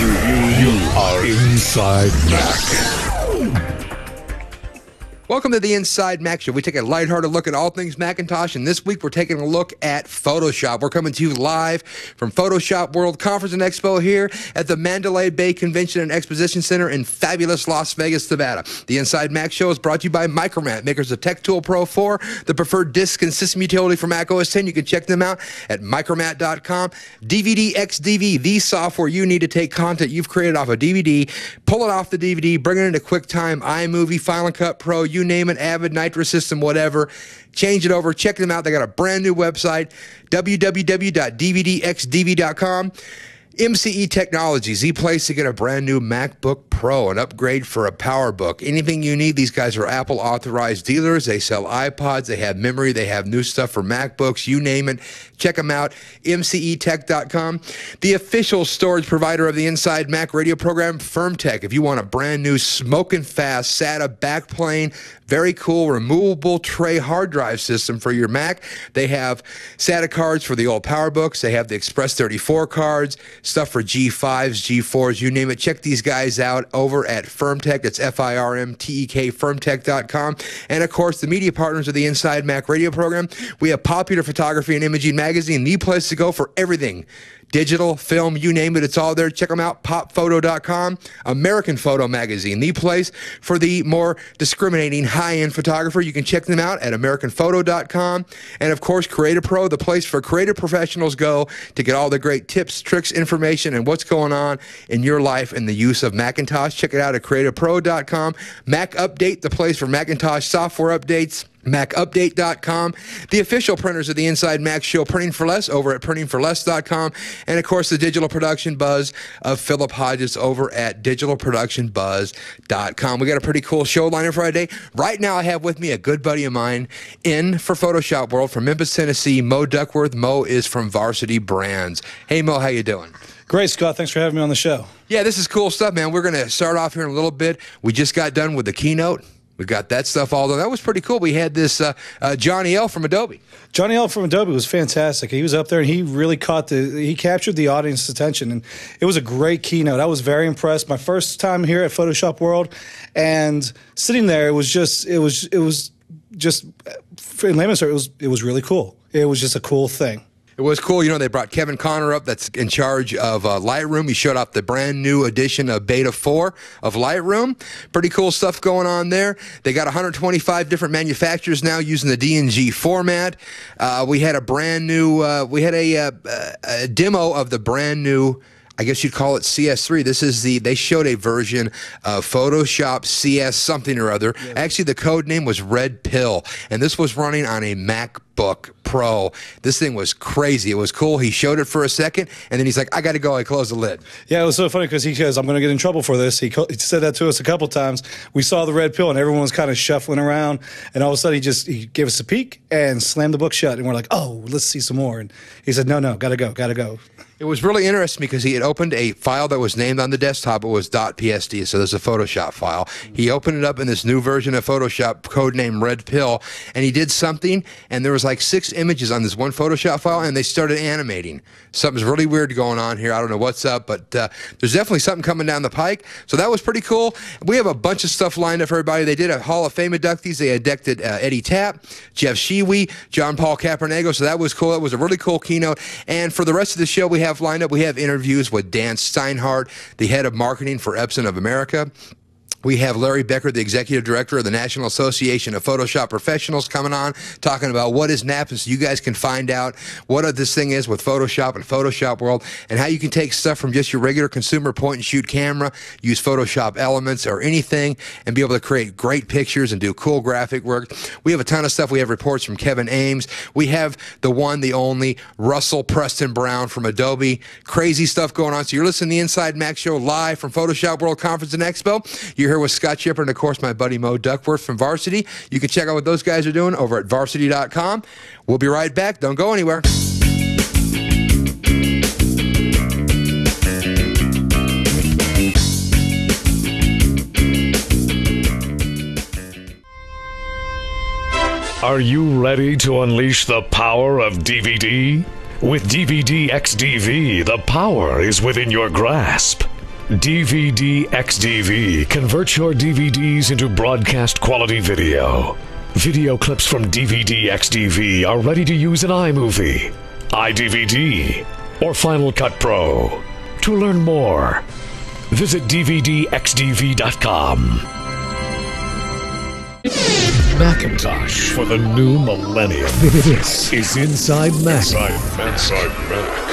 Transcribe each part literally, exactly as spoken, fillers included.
You, you are Inside Mac. Welcome to the Inside Mac Show. We take a lighthearted look at all things Macintosh, and this week we're taking a look at Photoshop. We're coming to you live from Photoshop World Conference and Expo here at the Mandalay Bay Convention and Exposition Center in fabulous Las Vegas, Nevada. The Inside Mac Show is brought to you by Micromat, makers of TechTool Pro four, the preferred disk and system utility for Mac O S ten. You can check them out at micromat dot com. D V D X D V, the software you need to take content you've created off a D V D, pull it off the D V D, bring it into QuickTime, iMovie, Final Cut Pro, you name it, Avid, Nitrous System, whatever. Change it over. Check them out. They got a brand new website, w w w dot d v d x d v dot com. M C E Technologies, the place to get a brand new MacBook Pro, an upgrade for a PowerBook. Anything you need, these guys are Apple authorized dealers. They sell iPods, they have memory, they have new stuff for MacBooks, you name it. Check them out, m c e tech dot com. The official storage provider of the Inside Mac radio program, FirmTech. If you want a brand new smoking fast SATA backplane, very cool removable tray hard drive system for your Mac. They have SATA cards for the old PowerBooks. They have the Express thirty-four cards, stuff for G fives, G fours, you name it. Check these guys out over at FirmTech. It's F I R M T E K, firmtech dot com. And, of course, the media partners of the Inside Mac radio program. We have Popular Photography and Imaging Magazine, the place to go for everything. Digital, film, you name it, it's all there. Check them out, pop photo dot com. American Photo Magazine, the place for the more discriminating high-end photographer. You can check them out at american photo dot com. And, of course, Creative Pro, the place for creative professionals go to get all the great tips, tricks, information, and what's going on in your life in the use of Macintosh. Check it out at creative pro dot com. Mac Update, the place for Macintosh software updates. mac update dot com. The official printers of the Inside Mac Show, Printing for Less, over at printing for less dot com. And, of course, the digital production buzz of Philip Hodges over at digital production buzz dot com. We got a pretty cool show lineup for today. Right now I have with me a good buddy of mine in for Photoshop World from Memphis, Tennessee, Mo Duckworth. Mo is from Varsity Brands. Hey, Mo, how you doing? Great, Scott. Thanks for having me on the show. Yeah, this is cool stuff, man. We're going to start off here in a little bit. We just got done with the keynote. We got that stuff all done. That was pretty cool. We had this uh, uh, Johnny L from Adobe. Johnny L from Adobe was fantastic. He was up there and he really caught the, he captured the audience's attention. And it was a great keynote. I was very impressed. My first time here at Photoshop World, and sitting there, it was just, it was, it was just, in layman's terms, it was, it was really cool. It was just a cool thing. It was cool. You know, they brought Kevin Conner up that's in charge of uh, Lightroom. He showed off the brand new edition of Beta four of Lightroom. Pretty cool stuff going on there. They got one hundred twenty-five different manufacturers now using the D N G format. Uh, we had a brand new, uh, we had a, uh, a demo of the brand new, I guess you'd call it C S three. This is the, they showed a version of Photoshop C S something or other. Yeah. Actually, the code name was Red Pill, and this was running on a MacBook Pro. This thing was crazy. It was cool. He showed it for a second, and then he's like, I got to go. I closed the lid. Yeah, it was so funny because he goes, I'm going to get in trouble for this. He, he said that to us a couple times. We saw the red pill, and everyone was kind of shuffling around, and all of a sudden he just he gave us a peek and slammed the book shut, and we're like, oh, let's see some more. And he said, no, no, got to go, got to go. It was really interesting because he had opened a file that was named on the desktop. It was .psd, so there's a Photoshop file. He opened it up in this new version of Photoshop, codename Red Pill, and he did something, and there was like six images on this one Photoshop file, and they started animating. Something's really weird going on here. I don't know what's up, but uh, there's definitely something coming down the pike. So that was pretty cool. We have a bunch of stuff lined up for everybody. They did a Hall of Fame inductees. They inducted uh, Eddie Tapp, Jeff Sheewee, John Paul Capernago, so that was cool. That was a really cool keynote. And for the rest of the show, we have lined up, we have interviews with Dan Steinhardt, the head of marketing for Epson of America. We have Larry Becker, the executive director of the National Association of Photoshop Professionals, coming on, talking about what is N A P, and so you guys can find out what this thing is with Photoshop and Photoshop World, and how you can take stuff from just your regular consumer point-and-shoot camera, use Photoshop Elements or anything, and be able to create great pictures and do cool graphic work. We have a ton of stuff. We have reports from Kevin Ames. We have the one, the only, Russell Preston Brown from Adobe. Crazy stuff going on. So you're listening to the Inside Mac Show live from Photoshop World Conference and Expo. You're here with Scott Chipper and, of course, my buddy Mo Duckworth from Varsity. You can check out what those guys are doing over at varsity dot com. We'll be right back. Don't go anywhere. Are you ready to unleash the power of D V D? With D V D X D V, the power is within your grasp. D V D X D V converts your D V Ds into broadcast quality video. Video clips from D V D X D V are ready to use in iMovie, iDVD, or Final Cut Pro. To learn more, visit D V D X D V dot com. Macintosh for the new millennium. This is Inside Mac. Inside Mac. Inside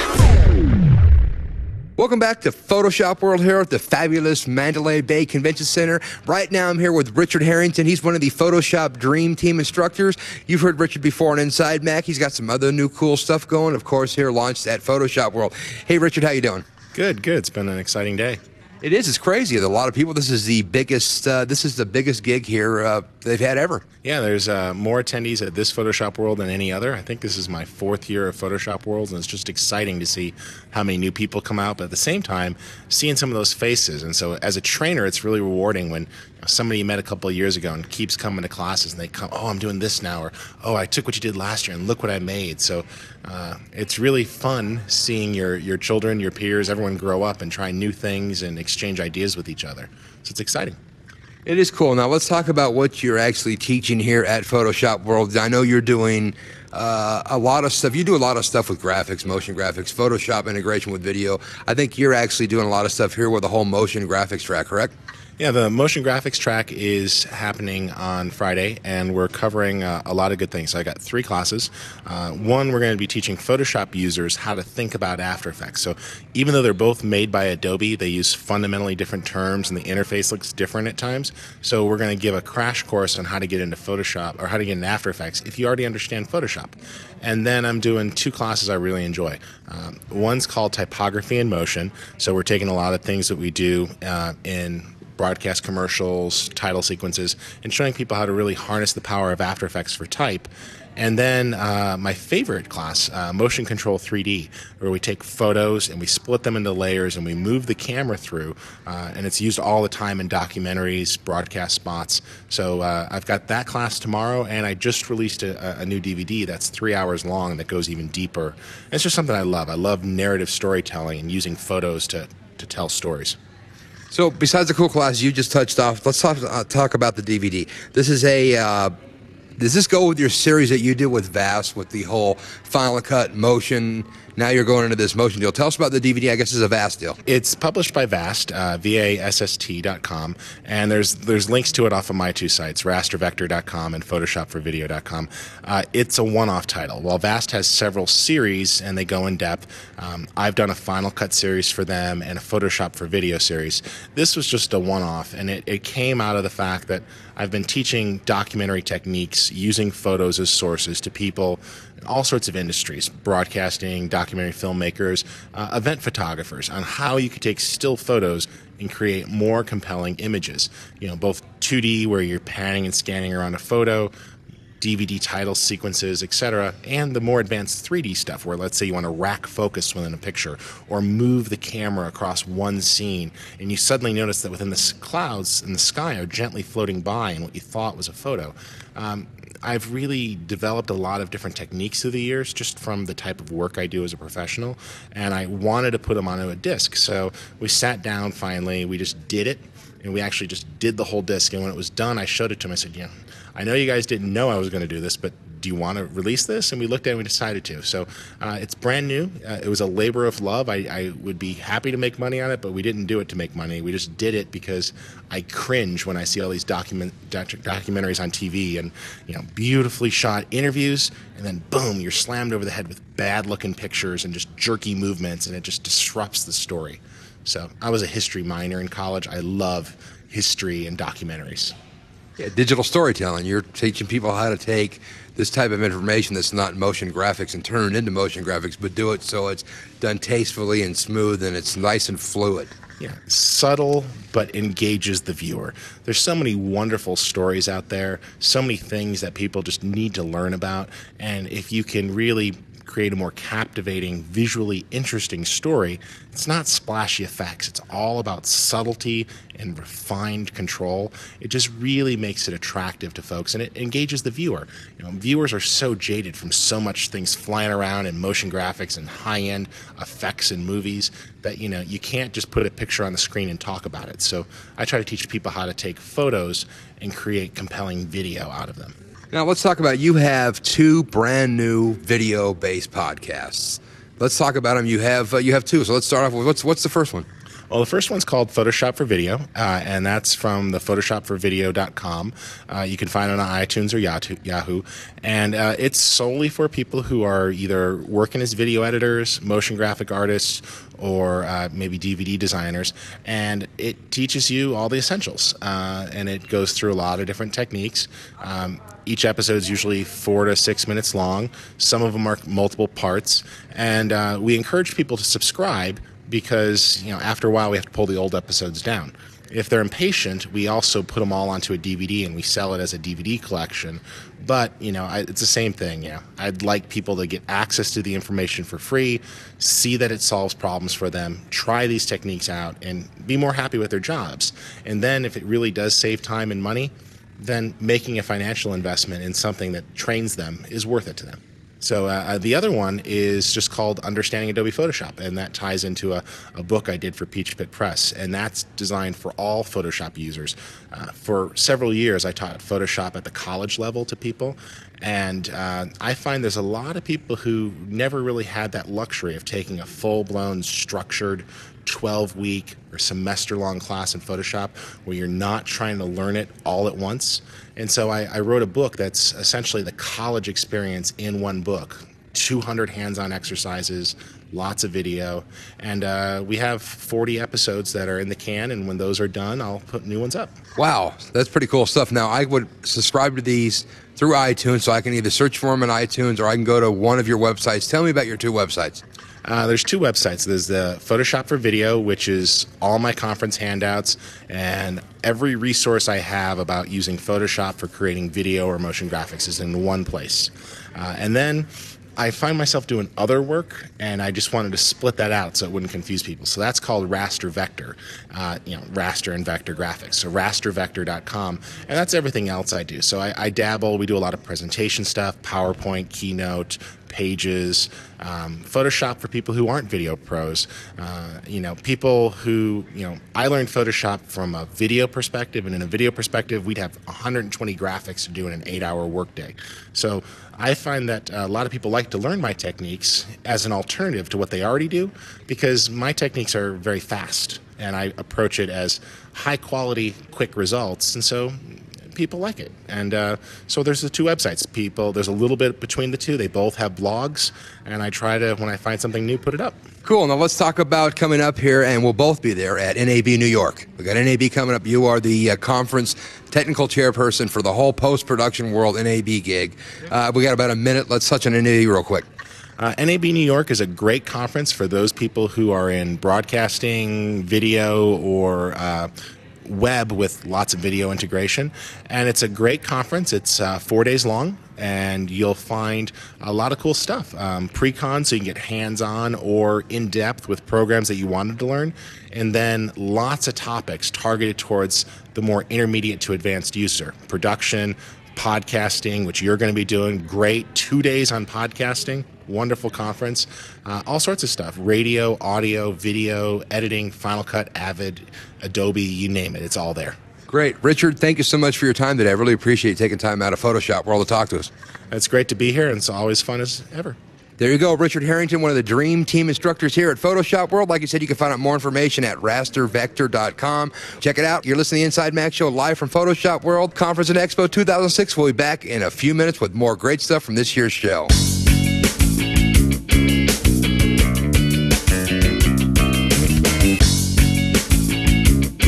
Mac. Welcome back to Photoshop World here at the fabulous Mandalay Bay Convention Center. Right now I'm here with Richard Harrington. He's one of the Photoshop Dream Team instructors. You've heard Richard before on Inside Mac. He's got some other new cool stuff going. Of course, here launched at Photoshop World. Hey, Richard, how you doing? Good, good. It's been an exciting day. It is. It's crazy. A lot of people. This is the biggest. Uh, this is the biggest gig here uh, they've had ever. Yeah, there's uh, more attendees at this Photoshop World than any other. I think this is my fourth year of Photoshop Worlds, and it's just exciting to see how many new people come out. But at the same time, seeing some of those faces. And so, as a trainer, it's really rewarding when you know, somebody you met a couple of years ago and keeps coming to classes, and they come, oh, I'm doing this now, or oh, I took what you did last year and look what I made. So uh, it's really fun seeing your your children, your peers, everyone grow up and try new things and exchange ideas with each other. So it's exciting. It is cool. Now let's talk about what you're actually teaching here at Photoshop World. I know you're doing uh, a lot of stuff. You do a lot of stuff with graphics, motion graphics, Photoshop integration with video. I think you're actually doing a lot of stuff here with the whole motion graphics track, correct? Yeah, the motion graphics track is happening on Friday, and we're covering uh, a lot of good things. So I got three classes. Uh, one, we're going to be teaching Photoshop users how to think about After Effecks. So even though they're both made by Adobe, they use fundamentally different terms, and the interface looks different at times. So we're going to give a crash course on how to get into Photoshop, or how to get into After Effects, if you already understand Photoshop. And then I'm doing two classes I really enjoy. Um, one's called Typography in Motion. So we're taking a lot of things that we do uh, in broadcast commercials, title sequences, and showing people how to really harness the power of After Effects for type. And then uh, my favorite class, uh, Motion Control three D, where we take photos and we split them into layers and we move the camera through, uh, and it's used all the time in documentaries, broadcast spots. So uh, I've got that class tomorrow, and I just released a, a new D V D that's three hours long that goes even deeper. And it's just something I love. I love narrative storytelling and using photos to, to tell stories. So besides the cool classes you just touched off, let's talk, uh, talk about the D V D. This is a, uh, does this go with your series that you did with Vast with the whole Final Cut motion? Now you're going into this motion deal. Tell us about the D V D. I guess it's a Vast deal. It's published by Vast, uh, V A S S T dot com, and there's there's links to it off of my two sites, raster vector dot com and photoshop for video dot com. Uh, it's a one-off title. While Vast has several series and they go in depth, um, I've done a Final Cut series for them and a Photoshop for video series. This was just a one-off, and it, it came out of the fact that I've been teaching documentary techniques using photos as sources to people in all sorts of industries, broadcasting, documentary filmmakers, uh, event photographers, on how you could take still photos and create more compelling images. You know, both two D, where you're panning and scanning around a photo, D V D title sequences, et cetera, and the more advanced three D stuff, where let's say you want to rack focus within a picture or move the camera across one scene, and you suddenly notice that within the clouds in the sky are gently floating by in what you thought was a photo. Um, I've really developed a lot of different techniques through the years just from the type of work I do as a professional, and I wanted to put them onto a disc. So we sat down finally, we just did it, and we actually just did the whole disc. And when it was done, I showed it to him. I said, yeah, I know you guys didn't know I was going to do this, but do you want to release this? And we looked at it and we decided to. So uh, it's brand new. Uh, it was a labor of love. I, I would be happy to make money on it, but we didn't do it to make money. We just did it because I cringe when I see all these document doc- documentaries on T V and, you know, beautifully shot interviews, and then boom, you're slammed over the head with bad-looking pictures and just jerky movements, and it just disrupts the story. So I was a history minor in college. I love history and documentaries. Yeah, digital storytelling. You're teaching people how to take this type of information that's not motion graphics and turn it into motion graphics, but do it so it's done tastefully and smooth and it's nice and fluid. Yeah, subtle but engages the viewer. There's so many wonderful stories out there, so many things that people just need to learn about, and if you can really create a more captivating, visually interesting story, it's not splashy effects. It's all about subtlety and refined control. It just really makes it attractive to folks, and it engages the viewer. You know, viewers are so jaded from so much things flying around and motion graphics and high-end effects in movies that, you know, you can't just put a picture on the screen and talk about it. So I try to teach people how to take photos and create compelling video out of them. Now let's talk about, you have two brand new video-based podcasts. Let's talk about them. You have uh, you have two. So let's start off with, what's what's the first one? Well, the first one's called Photoshop for Video, uh, and that's from the photoshop for video dot com. Uh, you can find it on iTunes or Yahoo, and uh, it's solely for people who are either working as video editors, motion graphic artists, or uh, maybe D V D designers, and it teaches you all the essentials, uh, and it goes through a lot of different techniques. Um, Each episode is usually four to six minutes long. Some of them are multiple parts, and uh, we encourage people to subscribe because, you know, after a while we have to pull the old episodes down. If they're impatient, we also put them all onto a D V D and we sell it as a D V D collection. But, you know, I, it's the same thing. You know, I'd like people to get access to the information for free, see that it solves problems for them, try these techniques out, and be more happy with their jobs. And then if it really does save time and money, then making a financial investment in something that trains them is worth it to them. So uh, the other one is just called Understanding Adobe Photoshop, and that ties into a, a book I did for Peach Pit Press, and that's designed for all Photoshop users. Uh, for several years, I taught Photoshop at the college level to people, and uh, I find there's a lot of people who never really had that luxury of taking a full-blown, structured, twelve-week or semester-long class in Photoshop where you're not trying to learn it all at once. And so I, I wrote a book that's essentially the college experience in one book. two hundred hands-on exercises, lots of video, and uh, we have forty episodes that are in the can, and when those are done, I'll put new ones up. Wow, that's pretty cool stuff. Now, I would subscribe to these through iTunes, so I can either search for them in iTunes or I can go to one of your websites. Tell me about your two websites. Uh, there's two websites. There's the Photoshop for Video, which is all my conference handouts and every resource I have about using Photoshop for creating video or motion graphics is in one place. Uh, and then I find myself doing other work, and I just wanted to split that out so it wouldn't confuse people. So that's called Raster Vector, uh, you know, raster and vector graphics. So raster vector dot com, and that's everything else I do. So I, I dabble. We do a lot of presentation stuff, PowerPoint, Keynote, Pages, um, Photoshop for people who aren't video pros. Uh, you know, people who, you know, I learned Photoshop from a video perspective, and in a video perspective, we'd have one hundred twenty graphics to do in an eight-hour workday. So I find that a lot of people like to learn my techniques as an alternative to what they already do because my techniques are very fast, and I approach it as high-quality, quick results, and so people like it. And uh, so there's the two websites. People, there's a little bit between the two. They both have blogs, and I try to, when I find something new, put it up. Cool. Now let's talk about coming up here, and we'll both be there at N A B New York. We got N A B coming up. You are the uh, conference technical chairperson for the whole post-production world N A B gig. Uh, we got about a minute. Let's touch on N A B real quick. Uh, N A B New York is a great conference for those people who are in broadcasting, video, or uh, web with lots of video integration, and it's a great conference. It's uh, four days long, and you'll find a lot of cool stuff. Um, pre-con, so you can get hands-on or in-depth with programs that you wanted to learn, and then lots of topics targeted towards the more intermediate to advanced user. Production, podcasting, which you're going to be doing. Great two days on podcasting. Wonderful conference. Uh, all sorts of stuff. Radio, audio, video, editing, Final Cut, Avid, Adobe, you name it. It's all there. Great. Richard, thank you so much for your time today. I really appreciate you taking time out of Photoshop World to talk to us. It's great to be here, and it's always fun as ever. There you go, Richard Harrington, one of the Dream Team instructors here at Photoshop World. Like I said, you can find out more information at raster vector dot com. Check it out. You're listening to the Inside Mac Show live from Photoshop World Conference and Expo two thousand six. We'll be back in a few minutes with more great stuff from this year's show.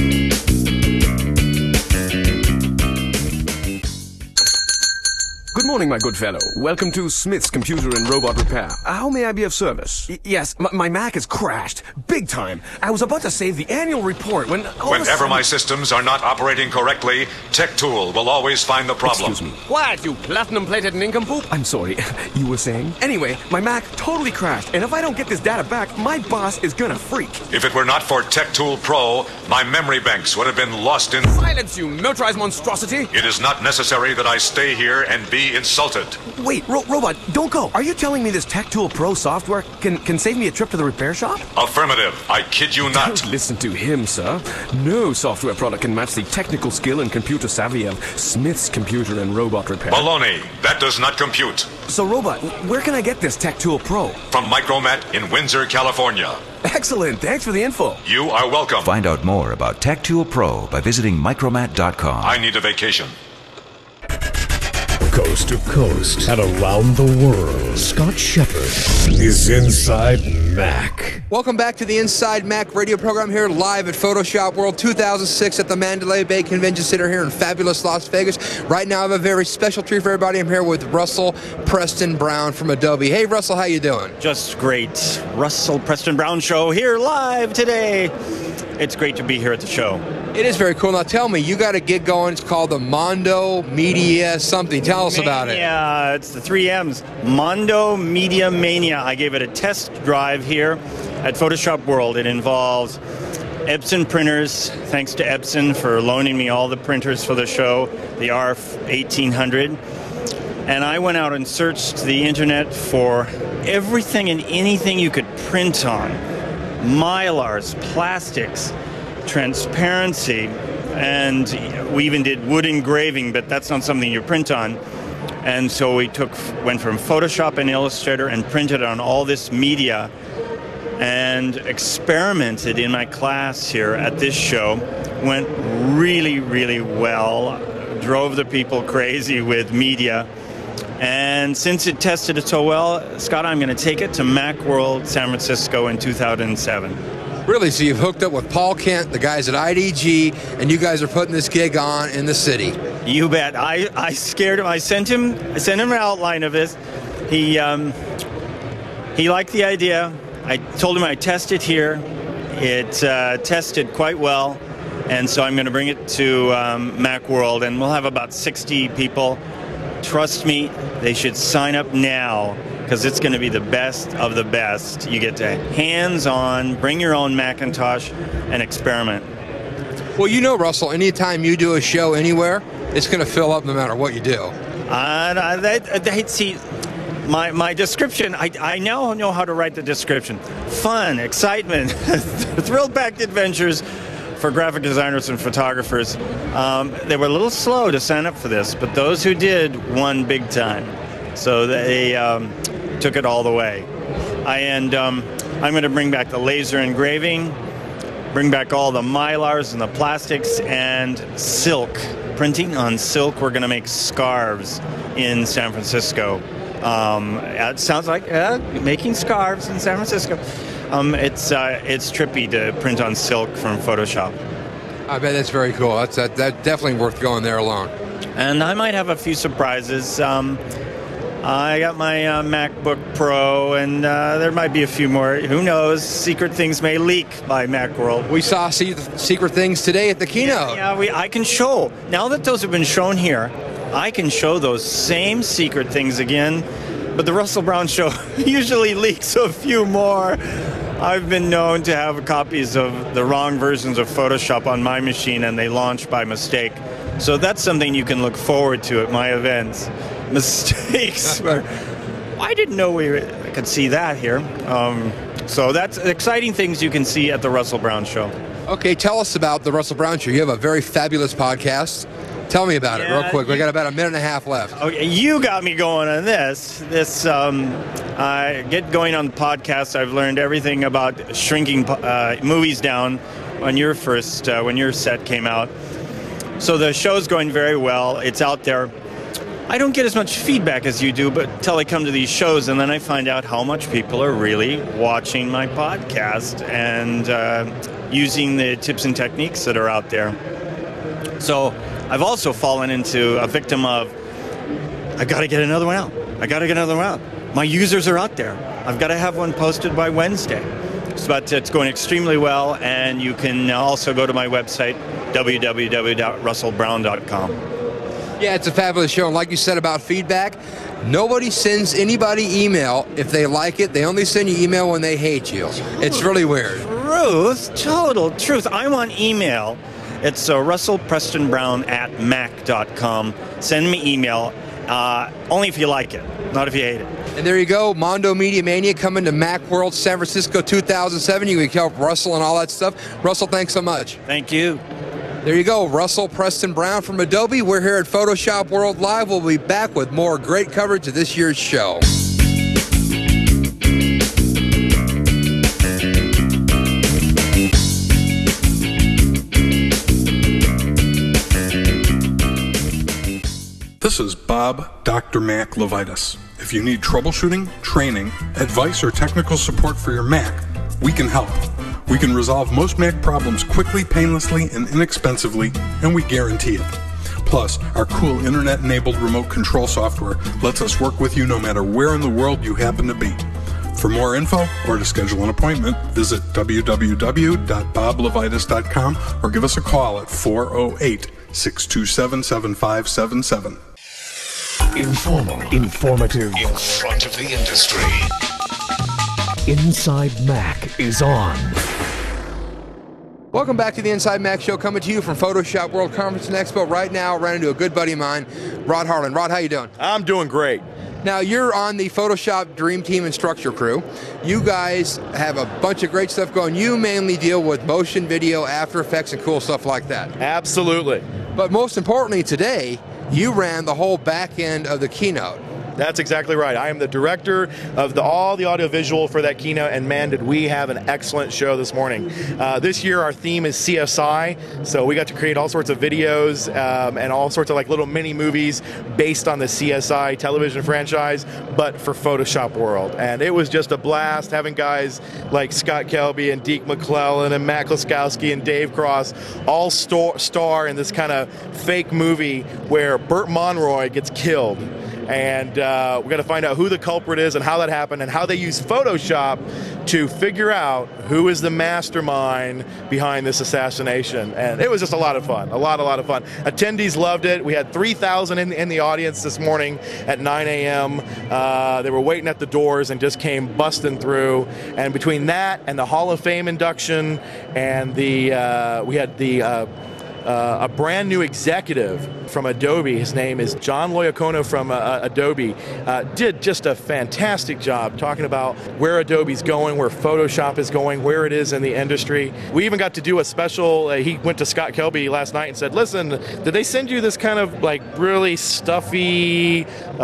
Good morning, my good fellow. Welcome to Smith's Computer and Robot Repair. How may I be of service? Y- yes, m- my Mac has crashed. Big time. I was about to save the annual report when... Whenever sudden... my systems are not operating correctly, TechTool will always find the problem. Excuse me. What, you platinum-plated nincompoop? I'm sorry. You were saying? Anyway, my Mac totally crashed, and if I don't get this data back, my boss is gonna freak. If it were not for TechTool Pro, my memory banks would have been lost in... Silence, you militarized monstrosity! It is not necessary that I stay here and be insulted. Wait, ro- Robot, don't go. Are you telling me this TechTool Pro software can, can save me a trip to the repair shop? Affirmative. I kid you not. Don't listen to him, sir. No software product can match the technical skill and computer savvy of Smith's Computer and Robot Repair. Baloney. That does not compute. So, Robot, where can I get this TechTool Pro? From Micromat in Windsor, California. Excellent. Thanks for the info. You are welcome. Find out more about TechTool Pro by visiting micromat dot com. I need a vacation. Coast to coast and around the world, Scott Shepard is Inside Mac. Welcome back to the Inside Mac radio program here live at Photoshop World two thousand six at the Mandalay Bay Convention Center here in fabulous Las Vegas. Right now I have a very special treat for everybody. I'm here with Russell Preston Brown from Adobe. Hey Russell, how you doing? Just great. Russell Preston Brown Show here live today. It's great to be here at the show. It is very cool. Now tell me, you got a gig going. It's called the Mondo Media something. Tell us about it. Yeah, it's the three M's. Mondo Media Mania. I gave it a test drive here at Photoshop World. It involves Epson printers. Thanks to Epson for loaning me all the printers for the show, the R F eighteen hundred. And I went out and searched the internet for everything and anything you could print on. Mylars, plastics, transparency, and we even did wood engraving, but that's not something you print on. And so we took went from Photoshop and Illustrator and printed on all this media and experimented in my class here at this show. Went really, really well. Drove the people crazy with media. And since it tested it so well, Scott, I'm going to take it to Macworld San Francisco in two thousand seven. Really? So you've hooked up with Paul Kent, the guys at I D G, and you guys are putting this gig on in the city. You bet. I, I scared him. I sent him I sent him an outline of this. He um, he liked the idea. I told him I'd test it here. It uh, tested quite well, and so I'm going to bring it to um, Macworld, and we'll have about sixty people. Trust me, they should sign up now because it's going to be the best of the best. You get to hands-on, bring your own Macintosh, and experiment. Well, you know, Russell, anytime you do a show anywhere, it's going to fill up no matter what you do. Uh, they, they, see, my, my description, I, I now know how to write the description. Fun, excitement, thrill-packed adventures for graphic designers and photographers. Um, they were a little slow to sign up for this, but those who did won big time. So they um, took it all the way. I, and um, I'm going to bring back the laser engraving, bring back all the Mylars and the plastics, and silk. Printing on silk. We're going to make scarves in San Francisco. Um, it sounds like uh, making scarves in San Francisco. Um, it's uh, it's trippy to print on silk from Photoshop. I bet that's very cool. That's that, that definitely worth going there alone. And I might have a few surprises. Um, I got my uh, MacBook Pro, and uh, there might be a few more. Who knows? Secret things may leak by Macworld. We saw see secret things today at the keynote. Yeah, yeah we, I can show. Now that those have been shown here, I can show those same secret things again. But the Russell Brown Show usually leaks a few more. I've been known to have copies of the wrong versions of Photoshop on my machine, and they launch by mistake. So that's something you can look forward to at my events. Mistakes. Where I didn't know we could see that here. Um, so that's exciting things you can see at the Russell Brown Show. Okay, tell us about the Russell Brown Show. You have a very fabulous podcast. Tell me about yeah, it real quick. You, we got about a minute and a half left. Okay, you got me going on this. This um, I get going on the podcast. I've learned everything about shrinking uh, movies down on your first uh, when your set came out. So the show's going very well. It's out there. I don't get as much feedback as you do, but until I come to these shows, and then I find out how much people are really watching my podcast and uh, using the tips and techniques that are out there. So I've also fallen into a victim of I got to get another one out. I got to get another one out. My users are out there. I've got to have one posted by Wednesday. But it's going extremely well, and you can also go to my website, w w w dot russell brown dot com. Yeah, it's a fabulous show. And like you said about feedback, nobody sends anybody email if they like it. They only send you email when they hate you. It's really weird. Truth, total truth. I'm on email. It's uh, russell preston brown at mac dot com. Send me email, uh, only if you like it, not if you hate it. And there you go, Mondo Media Mania coming to Macworld San Francisco two thousand seven. You can help Russell and all that stuff. Russell, thanks so much. Thank you. There you go, Russell Preston Brown from Adobe. We're here at Photoshop World Live. We'll be back with more great coverage of this year's show. This is Bob, Doctor Mac Levitas. If you need troubleshooting, training, advice, or technical support for your Mac, we can help. We can resolve most Mac problems quickly, painlessly, and inexpensively, and we guarantee it. Plus, our cool internet-enabled remote control software lets us work with you no matter where in the world you happen to be. For more info or to schedule an appointment, visit w w w dot bob levitas dot com or give us a call at four oh eight, six two seven, seven five seven seven. Informal, informative, in front of the industry. Inside Mac is on. Welcome back to the Inside Mac Show, coming to you from Photoshop World Conference and Expo. Right now, ran into a good buddy of mine, Rod Harlan. Rod, how you doing? I'm doing great. Now, you're on the Photoshop Dream Team and Structure crew. You guys have a bunch of great stuff going. You mainly deal with motion video, After Effects, and cool stuff like that. Absolutely. But most importantly today, you ran the whole back end of the keynote. That's exactly right. I am the director of the, all the audiovisual for that keynote, and man, did we have an excellent show this morning. Uh, this year, our theme is C S I, so we got to create all sorts of videos um, and all sorts of like little mini movies based on the C S I television franchise, but for Photoshop World. And it was just a blast having guys like Scott Kelby and Deke McClellan and Matt Kloskowski and Dave Cross all star, star in this kind of fake movie where Burt Monroy gets killed. And uh, we're going to find out who the culprit is and how that happened and how they use Photoshop to figure out who is the mastermind behind this assassination. And it was just a lot of fun, a lot, a lot of fun. Attendees loved it. We had three thousand in, in the audience this morning at nine a m Uh, they were waiting at the doors and just came busting through. And between that and the Hall of Fame induction and the, uh, we had the, uh, Uh, a brand new executive from Adobe, his name is John Loyacono from uh, Adobe, uh, did just a fantastic job talking about where Adobe's going, where Photoshop is going, where it is in the industry. We even got to do a special, uh, he went to Scott Kelby last night and said, listen, did they send you this kind of like really stuffy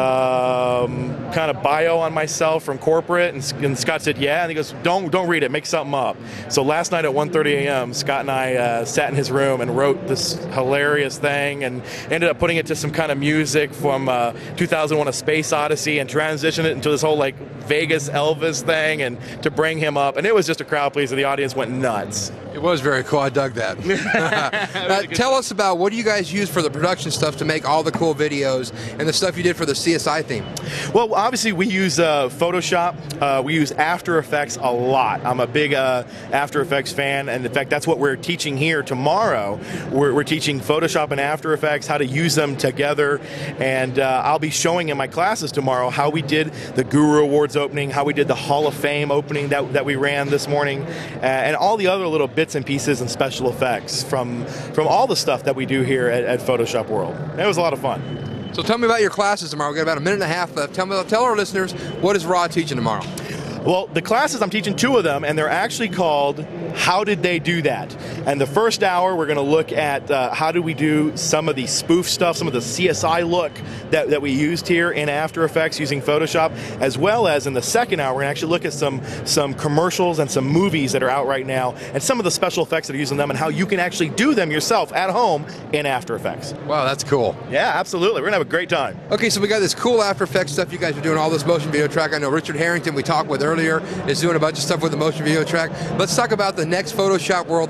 um, kind of bio on myself from corporate? And, and Scott said, yeah. And he goes, don't, don't read it, make something up. So last night at one thirty a m, Scott and I uh, sat in his room and wrote this hilarious thing and ended up putting it to some kind of music from uh, two thousand one A Space Odyssey and transitioned it into this whole like Vegas Elvis thing and to bring him up. And it was just a crowd pleaser. The audience went nuts. It was very cool. I dug that. uh, tell us about what do you guys use for the production stuff to make all the cool videos and the stuff you did for the C S I theme? Well, obviously we use uh, Photoshop. Uh, we use After Effects a lot. I'm a big uh, After Effects fan, and in fact, that's what we're teaching here tomorrow. We're, we're teaching Photoshop and After Effects, how to use them together, and uh, I'll be showing in my classes tomorrow how we did the Guru Awards opening, how we did the Hall of Fame opening that, that we ran this morning, uh, and all the other little bits and pieces and special effects from, from all the stuff that we do here at, at Photoshop World. It was a lot of fun. So tell me about your classes tomorrow. We've got about a minute and a half left. Tell, me, tell our listeners, what is Rod teaching tomorrow? Well, the classes, I'm teaching two of them, and they're actually called How Did They Do That? And the first hour, we're going to look at uh, how do we do some of the spoof stuff, some of the C S I look that, that we used here in After Effects using Photoshop, as well as in the second hour, we're going to actually look at some, some commercials and some movies that are out right now, and some of the special effects that are using them, and how you can actually do them yourself at home in After Effects. Wow, that's cool. Yeah, absolutely. We're going to have a great time. Okay, so we got this cool After Effects stuff. You guys are doing all this motion video track. I know Richard Harrington, we talked with earlier, is doing a bunch of stuff with the motion video track. Let's talk about the next Photoshop World that's in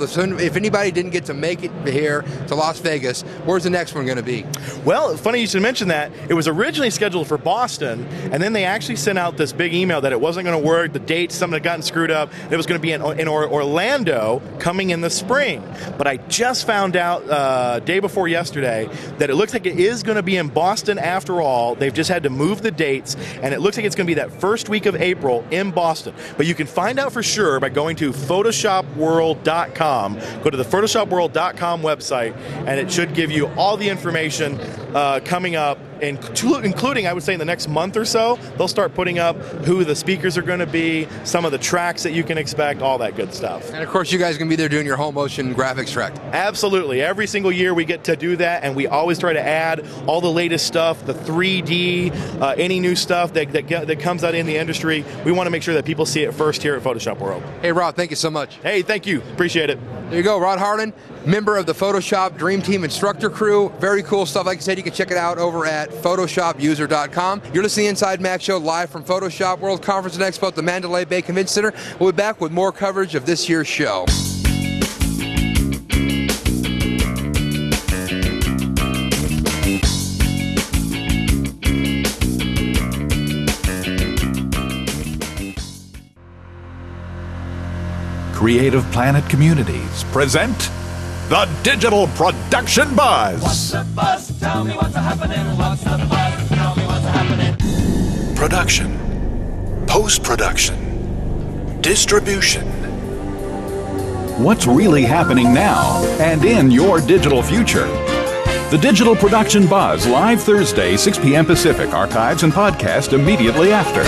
if anybody didn't get to make it here to Las Vegas, where's the next one going to be? Well, funny you should mention that. It was originally scheduled for Boston, and then they actually sent out this big email that it wasn't going to work. The dates, something had gotten screwed up. It was going to be in, in Orlando coming in the spring. But I just found out uh, day before yesterday that it looks like it is going to be in Boston after all. They've just had to move the dates, and it looks like it's going to be that first week of April in Boston. But you can find out for sure by going to Photoshop World dot com. Go to the Photoshop World dot com website, and it should give you all the information uh, coming up, including, I would say, in the next month or so. They'll start putting up who the speakers are going to be, some of the tracks that you can expect, all that good stuff. And, of course, you guys are going to be there doing your whole motion graphics track. Absolutely. Every single year we get to do that, and we always try to add all the latest stuff, the three D, uh, any new stuff that, that, that comes out in the industry. We want to make sure that people see it first here at Photoshop World. Hey, Rod, thank you so much. Hey, thank you. Appreciate it. There you go, Rod Harlan, member of the Photoshop Dream Team instructor crew. Very cool stuff. Like I said, you can check it out over at Photoshop User dot com. You're listening to the Inside Mac Show live from Photoshop World Conference and Expo at the Mandalay Bay Convention Center. We'll be back with more coverage of this year's show. Creative Planet Communities present the Digital Production Buzz. What's the buzz? Tell me what's happening. What's the buzz? Tell me what's happening. Production, post-production, distribution. What's really happening now and in your digital future? The Digital Production Buzz, live Thursday, six p.m. Pacific. Archives and podcast immediately after.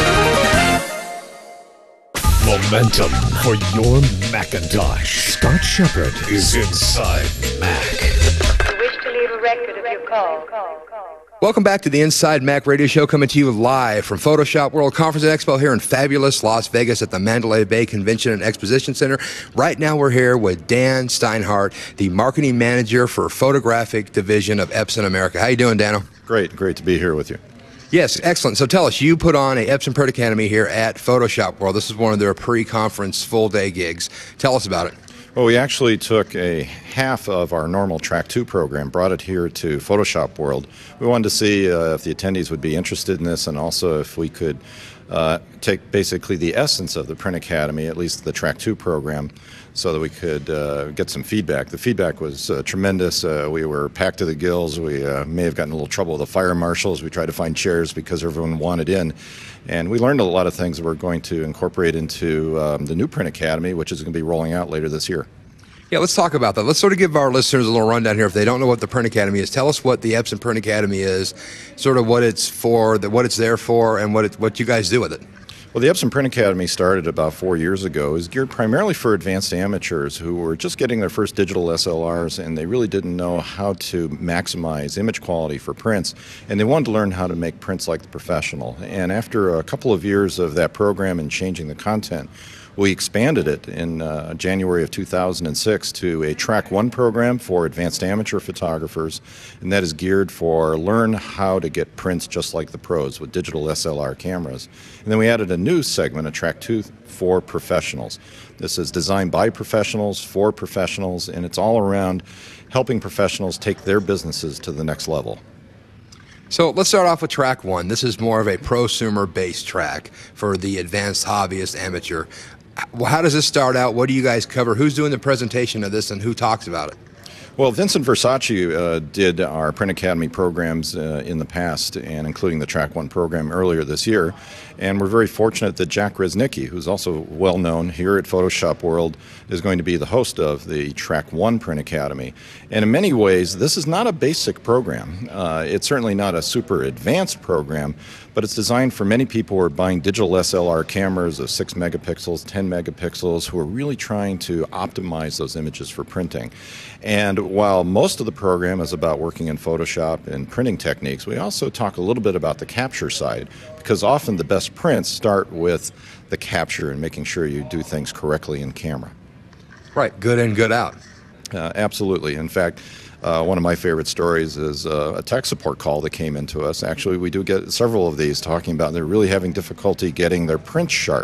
Momentum for your Macintosh. Scott Shepard is Inside Mac. You wish to leave a record of your call. Welcome back to the Inside Mac radio show, coming to you live from Photoshop World Conference and Expo here in fabulous Las Vegas at the Mandalay Bay Convention and Exposition Center. Right now we're here with Dan Steinhardt, the marketing manager for photographic division of Epson America. How you doing, Dano? Great, great to be here with you. Yes, excellent. So tell us, you put on a Epson Print Academy here at Photoshop World. This is one of their pre-conference full-day gigs. Tell us about it. Well, we actually took a half of our normal Track two program, brought it here to Photoshop World. We wanted to see uh, if the attendees would be interested in this, and also if we could uh, take basically the essence of the Print Academy, at least the Track two program, so that we could uh, get some feedback. The feedback was uh, tremendous. Uh, we were packed to the gills. We uh, may have gotten a little trouble with the fire marshals. We tried to find chairs because everyone wanted in. And we learned a lot of things that we're going to incorporate into um, the new Print Academy, which is going to be rolling out later this year. Yeah, let's talk about that. Let's sort of give our listeners a little rundown here if they don't know what the Print Academy is. Tell us what the Epson Print Academy is, sort of what it's for, what it's there for, and what it, what you guys do with it. Well, the Epson Print Academy started about four years ago. It was geared primarily for advanced amateurs who were just getting their first digital S L Rs, and they really didn't know how to maximize image quality for prints, and they wanted to learn how to make prints like the professional. And after a couple of years of that program and changing the content, we expanded it in uh, January of two thousand six to a Track one program for advanced amateur photographers, and that is geared for learn how to get prints just like the pros with digital S L R cameras. And then we added a new segment, a Track two for professionals. This is designed by professionals, for professionals, and it's all around helping professionals take their businesses to the next level. So let's start off with Track one. This is more of a prosumer-based track for the advanced hobbyist amateur. How does this start out? What do you guys cover? Who's doing the presentation of this, and who talks about it? Well, Vincent Versace uh, did our Print Academy programs uh, in the past, and including the Track one program earlier this year. And we're very fortunate that Jack Reznicki, who's also well known here at Photoshop World, is going to be the host of the Track one Print Academy. And in many ways, this is not a basic program. Uh, it's certainly not a super advanced program, but it's designed for many people who are buying digital S L R cameras of six megapixels, ten megapixels, who are really trying to optimize those images for printing. And while most of the program is about working in Photoshop and printing techniques, we also talk a little bit about the capture side, because often the best prints start with the capture and making sure you do things correctly in camera. Right, good in, good out. Uh, absolutely. In fact, Uh, one of my favorite stories is uh, a tech support call that came into us. Actually, we do get several of these talking about they're really having difficulty getting their prints sharp.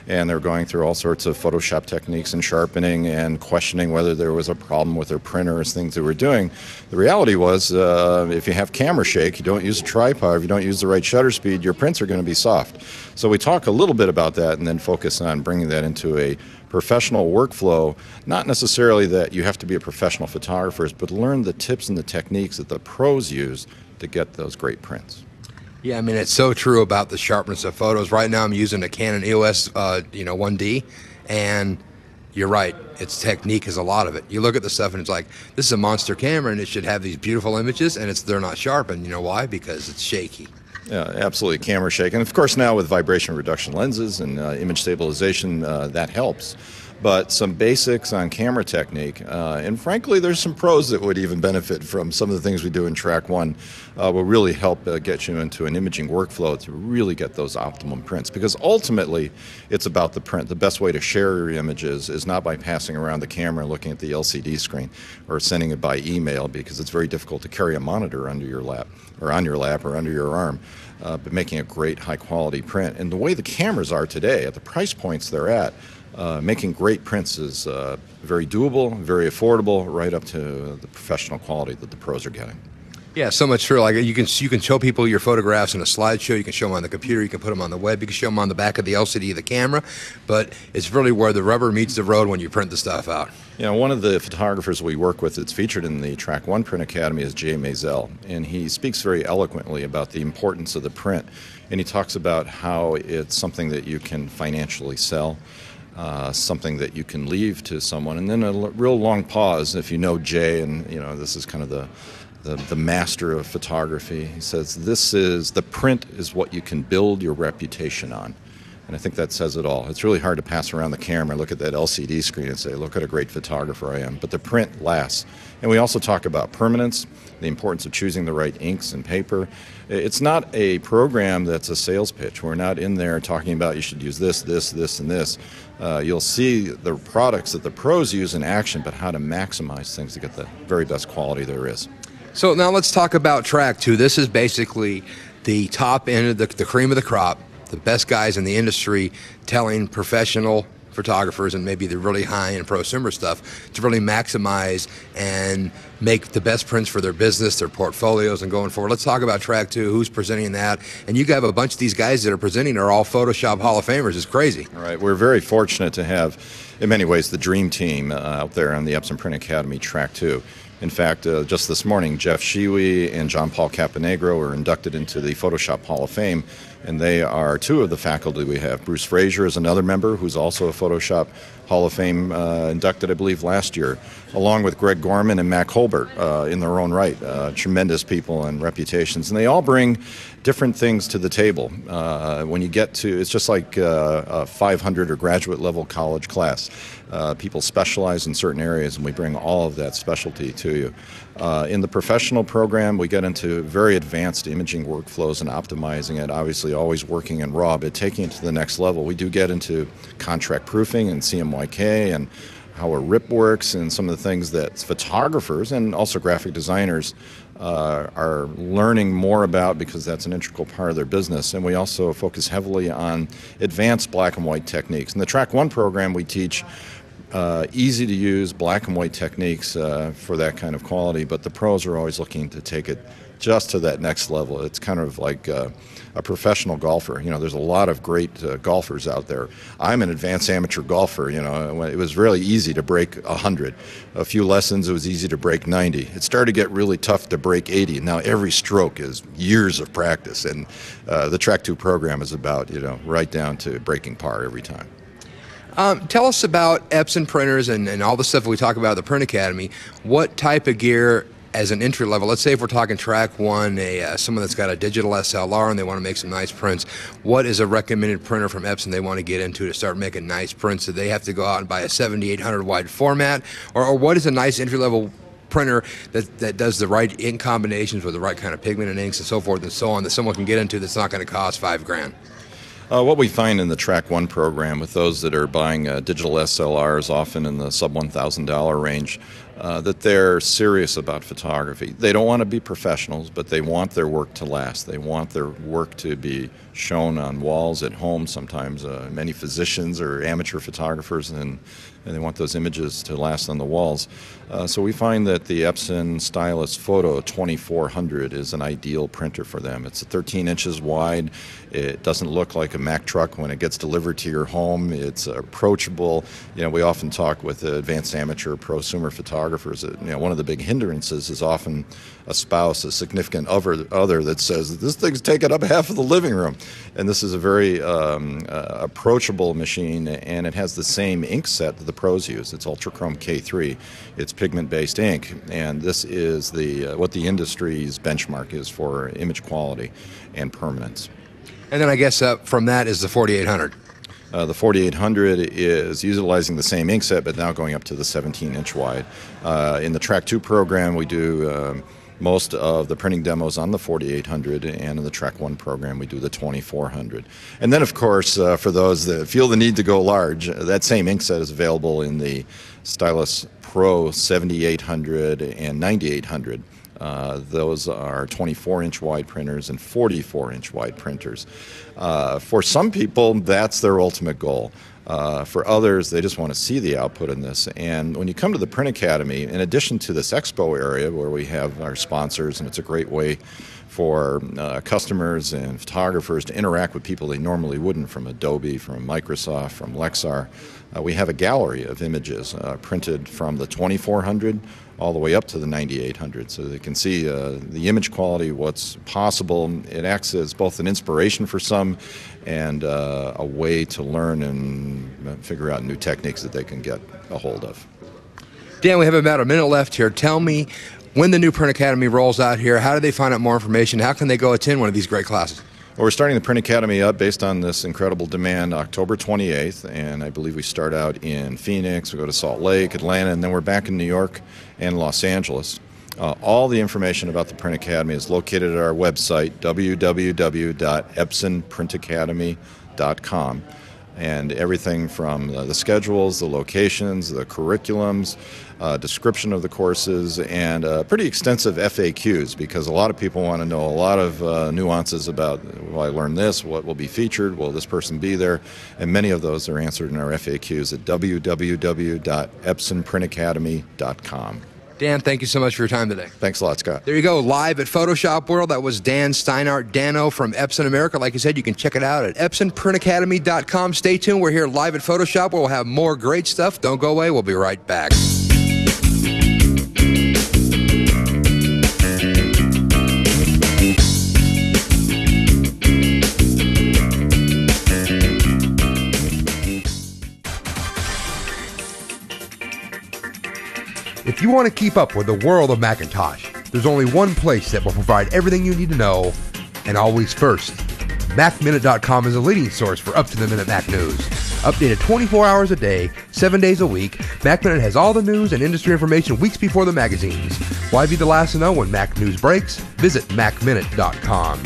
and they're going through all sorts of Photoshop techniques and sharpening and questioning whether there was a problem with their printers, things they were doing. The reality was, uh, if you have camera shake, you don't use a tripod, if you don't use the right shutter speed, your prints are going to be soft. So we talk a little bit about that and then focus on bringing that into a professional workflow, not necessarily that you have to be a professional photographer, but learn the tips and the techniques that the pros use to get those great prints. Yeah, I mean, it's so true about the sharpness of photos. Right now I'm using a Canon E O S uh, you know, one D, and you're right, its technique is a lot of it. You look at the stuff and it's like, this is a monster camera and it should have these beautiful images, and it's they're not sharpened. You know why? Because it's shaky. Yeah, absolutely, camera shake. And of course now with vibration reduction lenses and uh, image stabilization, uh, that helps. But some basics on camera technique, uh, and frankly there's some pros that would even benefit from some of the things we do in Track One, uh, will really help uh, get you into an imaging workflow to really get those optimum prints. Because ultimately it's about the print. The best way to share your images is not by passing around the camera, looking at the L C D screen, or sending it by email, because it's very difficult to carry a monitor under your lap, or on your lap, or under your arm. Uh, but making a great high quality print. And the way the cameras are today, at the price points they're at, uh, making great prints is uh, very doable, very affordable, right up to the professional quality that the pros are getting. Yeah, so much true. Like you can you can show people your photographs in a slideshow. You can show them on the computer. You can put them on the web. You can show them on the back of the L C D of the camera. But it's really where the rubber meets the road when you print the stuff out. You know, one of the photographers we work with that's featured in the Track One Print Academy is Jay Maisel, and he speaks very eloquently about the importance of the print. And he talks about how it's something that you can financially sell, uh, something that you can leave to someone, and then a l- real long pause. If you know Jay, and you know this is kind of the The, the master of photography. He says, this is, the print is what you can build your reputation on. And I think that says it all. It's really hard to pass around the camera, look at that L C D screen and say, look what a great photographer I am. But the print lasts. And we also talk about permanence, the importance of choosing the right inks and paper. It's not a program that's a sales pitch. We're not in there talking about you should use this, this, this, and this. Uh, you'll see the products that the pros use in action, but how to maximize things to get the very best quality there is. So now let's talk about Track Two. This is basically the top end of the, the cream of the crop, the best guys in the industry telling professional photographers and maybe the really high-end prosumer stuff to really maximize and make the best prints for their business, their portfolios, and going forward. Let's talk about Track Two. Who's presenting that? And you have a bunch of these guys that are presenting are all Photoshop Hall of Famers. It's crazy. All right. We're very fortunate to have, in many ways, the dream team uh, out there on the Epson Print Academy Track Two. In fact, uh, just this morning, Jeff Shiwi and John Paul Caponegro were inducted into the Photoshop Hall of Fame, and they are two of the faculty we have. Bruce Frazier is another member who's also a Photoshop Hall of Fame uh, inducted, I believe, last year, along with Greg Gorman and Mac Holbert uh, in their own right. Uh, tremendous people and reputations, and they all bring different things to the table. Uh, when you get to, it's just like uh, a five hundred or graduate level college class. Uh, people specialize in certain areas, and we bring all of that specialty to you. Uh, in the professional program, we get into very advanced imaging workflows and optimizing it, obviously always working in RAW, but taking it to the next level. We do get into contract proofing and C M Y K and how a R I P works and some of the things that photographers and also graphic designers uh, are learning more about, because that's an integral part of their business. And we also focus heavily on advanced black and white techniques. In the Track One program, we teach Uh, easy to use black and white techniques uh, for that kind of quality, but the pros are always looking to take it just to that next level. It's kind of like uh, a professional golfer. You know, there's a lot of great uh, golfers out there. I'm an advanced amateur golfer. You know, it was really easy to break one hundred. A few lessons, it was easy to break ninety. It started to get really tough to break eighty. Now every stroke is years of practice, and uh, the Track Two program is about, you know, right down to breaking par every time. Um, tell us about Epson printers and, and all the stuff we talk about at the Print Academy. What type of gear as an entry level, let's say if we're talking Track One, a uh, someone that's got a digital S L R and they want to make some nice prints, what is a recommended printer from Epson they want to get into to start making nice prints? Do they have to go out and buy a seventy-eight hundred wide format? Or, or what is a nice entry level printer that, that does the right ink combinations with the right kind of pigment and inks and so forth and so on that someone can get into that's not going to cost five grand? Uh, what we find in the Track One program with those that are buying uh, digital S L Rs, often in the sub one thousand dollar range, uh, that they're serious about photography. They don't want to be professionals, but they want their work to last. They want their work to be shown on walls at home. Sometimes uh, many physicians or amateur photographers, and, and they want those images to last on the walls. Uh, so we find that the Epson Stylus Photo twenty-four hundred is an ideal printer for them. It's thirteen inches wide. It doesn't look like a Mack truck when it gets delivered to your home. It's approachable. You know, we often talk with the advanced amateur prosumer photographers that, you know, one of the big hindrances is often a spouse, a significant other, other that says, this thing's taking up half of the living room. And this is a very um, uh, approachable machine, and it has the same ink set that the pros use. It's Ultrachrome K three. It's pigment-based ink, and this is the uh, what the industry's benchmark is for image quality and permanence. And then I guess uh, from that is the forty-eight hundred. Uh, the forty-eight hundred is utilizing the same ink set, but now going up to the seventeen inch wide. Uh, in the Track two program, we do um, most of the printing demos on the forty-eight hundred, and in the Track one program, we do the twenty-four hundred. And then, of course, uh, for those that feel the need to go large, uh, that same ink set is available in the Stylus Pro seventy-eight hundred and ninety-eight hundred. Uh, those are twenty-four inch wide printers and forty-four inch wide printers. Uh, for some people, that's their ultimate goal. Uh, for others, they just want to see the output in this. And when you come to the Print Academy, in addition to this expo area where we have our sponsors, and it's a great way for uh, customers and photographers to interact with people they normally wouldn't, from Adobe, from Microsoft, from Lexar, uh, we have a gallery of images uh, printed from the twenty-four hundred all the way up to the ninety-eight hundred, so they can see uh, the image quality, what's possible. It acts as both an inspiration for some and uh, a way to learn and figure out new techniques that they can get a hold of. Dan, we have about a minute left here. Tell me, when the new Print Academy rolls out here, how do they find out more information? How can they go attend one of these great classes? Well, we're starting the Print Academy up based on this incredible demand October twenty-eighth, and I believe we start out in Phoenix, we go to Salt Lake, Atlanta, and then we're back in New York and Los Angeles. Uh, all the information about the Print Academy is located at our website, w w w dot epson print academy dot com. And everything from uh, the schedules, the locations, the curriculums, uh, description of the courses, and uh, pretty extensive F A Qs, because a lot of people want to know a lot of uh, nuances about, will I learn this, what will be featured, will this person be there, and many of those are answered in our F A Qs at w w w dot epson print academy dot com. Dan, thank you so much for your time today. Thanks a lot, Scott. There you go, live at Photoshop World. That was Dan Steinhardt, Dano from Epson America. Like I said, you can check it out at epson print academy dot com. Stay tuned. We're here live at Photoshop where we'll have more great stuff. Don't go away. We'll be right back. If you want to keep up with the world of Macintosh, there's only one place that will provide everything you need to know, and always first. Mac Minute dot com is a leading source for up-to-the-minute Mac news. Updated twenty-four hours a day, seven days a week, Mac Minute has all the news and industry information weeks before the magazines. Why be the last to know when Mac news breaks? Visit Mac Minute dot com.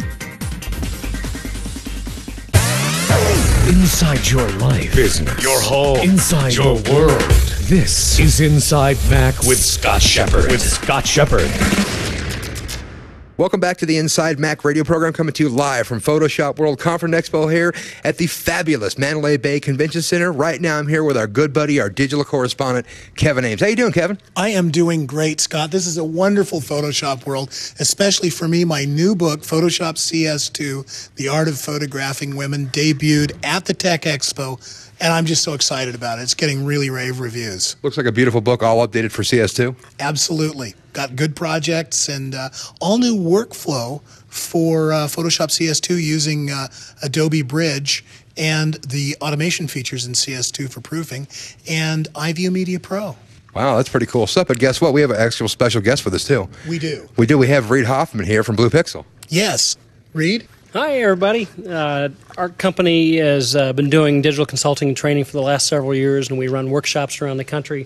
Inside your life, business, your home, inside your world. This is Inside Mac with Scott Shepard. With Scott Shepard. Welcome back to the Inside Mac radio program, coming to you live from Photoshop World Conference Expo here at the fabulous Mandalay Bay Convention Center. Right now I'm here with our good buddy, our digital correspondent, Kevin Ames. How you doing, Kevin? I am doing great, Scott. This is a wonderful Photoshop world, especially for me. My new book, Photoshop C S two, The Art of Photographing Women, debuted at the Tech Expo, and I'm just so excited about it. It's getting really rave reviews. Looks like a beautiful book, all updated for C S two. Absolutely. Got good projects and uh, all new workflow for uh, Photoshop C S two using uh, Adobe Bridge and the automation features in C S two for proofing, and iView Media Pro. Wow, that's pretty cool stuff. But guess what? We have an actual special guest with us, too. We do. We do. We have Reid Hoffman here from Blue Pixel. Yes. Reid? Hi, everybody. Uh, our company has uh, been doing digital consulting and training for the last several years, and we run workshops around the country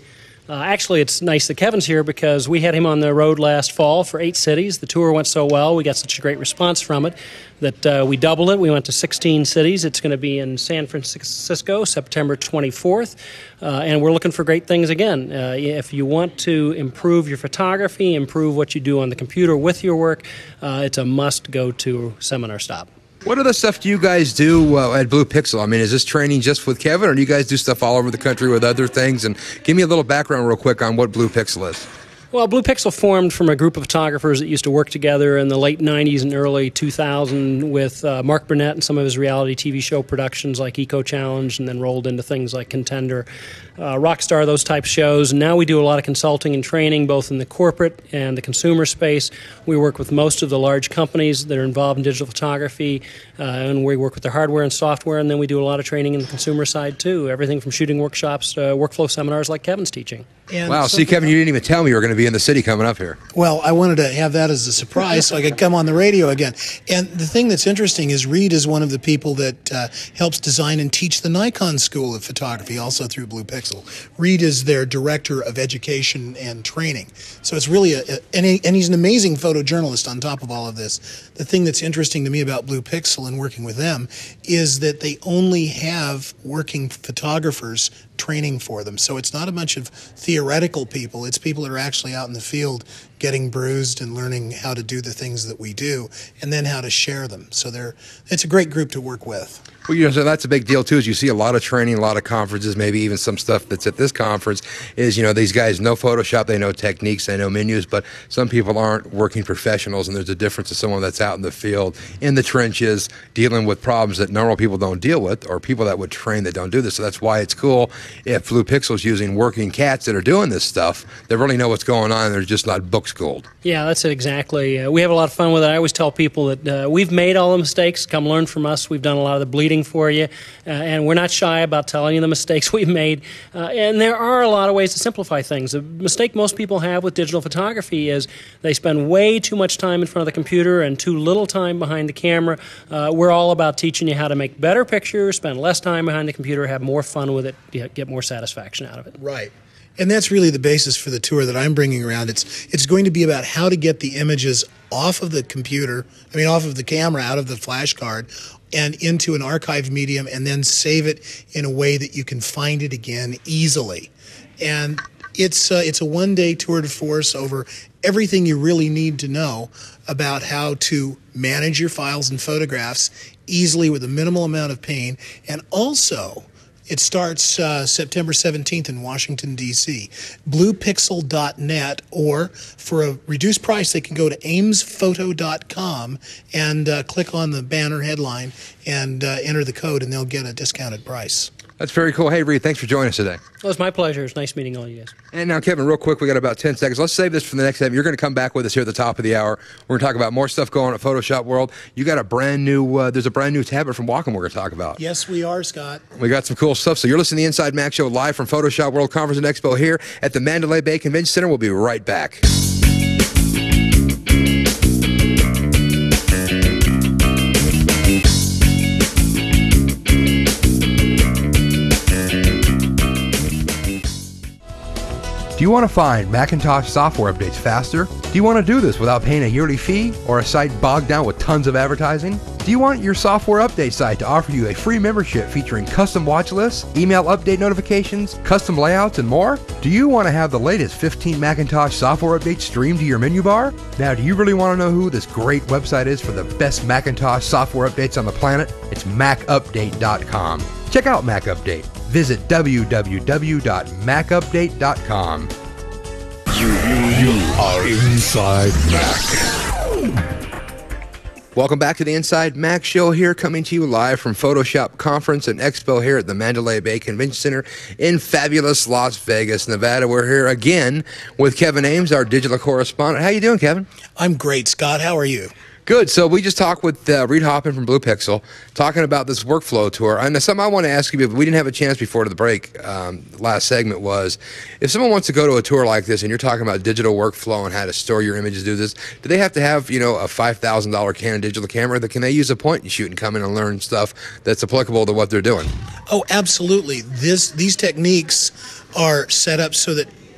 Uh, actually, it's nice that Kevin's here because we had him on the road last fall for eight cities. The tour went so well, we got such a great response from it that uh, we doubled it. We went to sixteen cities. It's going to be in San Francisco, September twenty-fourth, uh, and we're looking for great things again. Uh, if you want to improve your photography, improve what you do on the computer with your work, uh, it's a must-go-to seminar stop. What other stuff do you guys do uh, at Blue Pixel? I mean, is this training just with Kevin, or do you guys do stuff all over the country with other things? And give me a little background real quick on what Blue Pixel is. Well, Blue Pixel formed from a group of photographers that used to work together in the late nineties and early two thousand with uh, Mark Burnett and some of his reality T V show productions like Eco Challenge, and then rolled into things like Contender, uh, Rockstar, those type shows. And now we do a lot of consulting and training both in the corporate and the consumer space. We work with most of the large companies that are involved in digital photography, uh, and we work with their hardware and software, and then we do a lot of training in the consumer side too, everything from shooting workshops to workflow seminars like Kevin's teaching. And wow, see, Kevin, you didn't even tell me you were going to be in the city coming up here. Well, I wanted to have that as a surprise so I could come on the radio again. And the thing that's interesting is Reed is one of the people that uh, helps design and teach the Nikon School of Photography, also through Blue Pixel. Reed is their director of education and training. So it's really, a, a and, he, and he's an amazing photojournalist on top of all of this. The thing that's interesting to me about Blue Pixel and working with them is that they only have working photographers training for them. So it's not a bunch of theoretical people. It's people that are actually out in the field getting bruised and learning how to do the things that we do and then how to share them. So they're, it's a great group to work with. Well, you know, so that's a big deal, too, is you see a lot of training, a lot of conferences, maybe even some stuff that's at this conference is, you know, these guys know Photoshop, they know techniques, they know menus, but some people aren't working professionals, and there's a difference to someone that's out in the field, in the trenches, dealing with problems that normal people don't deal with, or people that would train that don't do this. So that's why it's cool if Blue Pixel's using working cats that are doing this stuff, they really know what's going on, and they're just not book schooled. Yeah, that's it exactly. Uh, we have a lot of fun with it. I always tell people that uh, we've made all the mistakes. Come learn from us. We've done a lot of the bleeding for you, uh, and we're not shy about telling you the mistakes we've made. Uh, and there are a lot of ways to simplify things. The mistake most people have with digital photography is they spend way too much time in front of the computer and too little time behind the camera. Uh, we're all about teaching you how to make better pictures, spend less time behind the computer, have more fun with it, get more satisfaction out of it. Right. And that's really the basis for the tour that I'm bringing around. It's it's going to be about how to get the images off of the computer, I mean off of the camera, out of the flash card, and into an archived medium, and then save it in a way that you can find it again easily. And it's uh, it's a one-day tour de force over everything you really need to know about how to manage your files and photographs easily with a minimal amount of pain, and also it starts uh, September seventeenth in Washington, D C blue pixel dot net, or for a reduced price, they can go to ames photo dot com and uh, click on the banner headline and uh, enter the code, and they'll get a discounted price. That's very cool. Hey, Reed, thanks for joining us today. Well, it's my pleasure. It's nice meeting all you guys. And now, Kevin, real quick, we got about ten seconds. Let's save this for the next time. You're going to come back with us here at the top of the hour. We're going to talk about more stuff going on at Photoshop World. You got a brand new, uh, there's a brand new tablet from Wacom we're going to talk about. Yes, we are, Scott. We got some cool stuff. So you're listening to the Inside Mac Show live from Photoshop World Conference and Expo here at the Mandalay Bay Convention Center. We'll be right back. Do you want to find Macintosh software updates faster? Do you want to do this without paying a yearly fee or a site bogged down with tons of advertising? Do you want your software update site to offer you a free membership featuring custom watch lists, email update notifications, custom layouts, and more? Do you want to have the latest fifteen Macintosh software updates streamed to your menu bar? Now, do you really want to know who this great website is for the best Macintosh software updates on the planet? It's mac update dot com. Check out Mac Update. Visit w w w dot mac update dot com. You, you are Inside Mac. Welcome back to the Inside Mac Show here, coming to you live from Photoshop Conference and Expo here at the Mandalay Bay Convention Center in fabulous Las Vegas, Nevada. We're here again with Kevin Ames, our digital correspondent. How you doing, Kevin? I'm great, Scott. How are you? Good. So we just talked with uh, Reed Hoffman from Blue Pixel, talking about this workflow tour. And something I want to ask you, but we didn't have a chance before to the break, um, the last segment was, if someone wants to go to a tour like this and you're talking about digital workflow and how to store your images, do this, do they have to have, you know, a five thousand dollar Canon digital camera? That can they use a point and shoot and come in and learn stuff that's applicable to what they're doing? Oh, absolutely. This These techniques are set up so that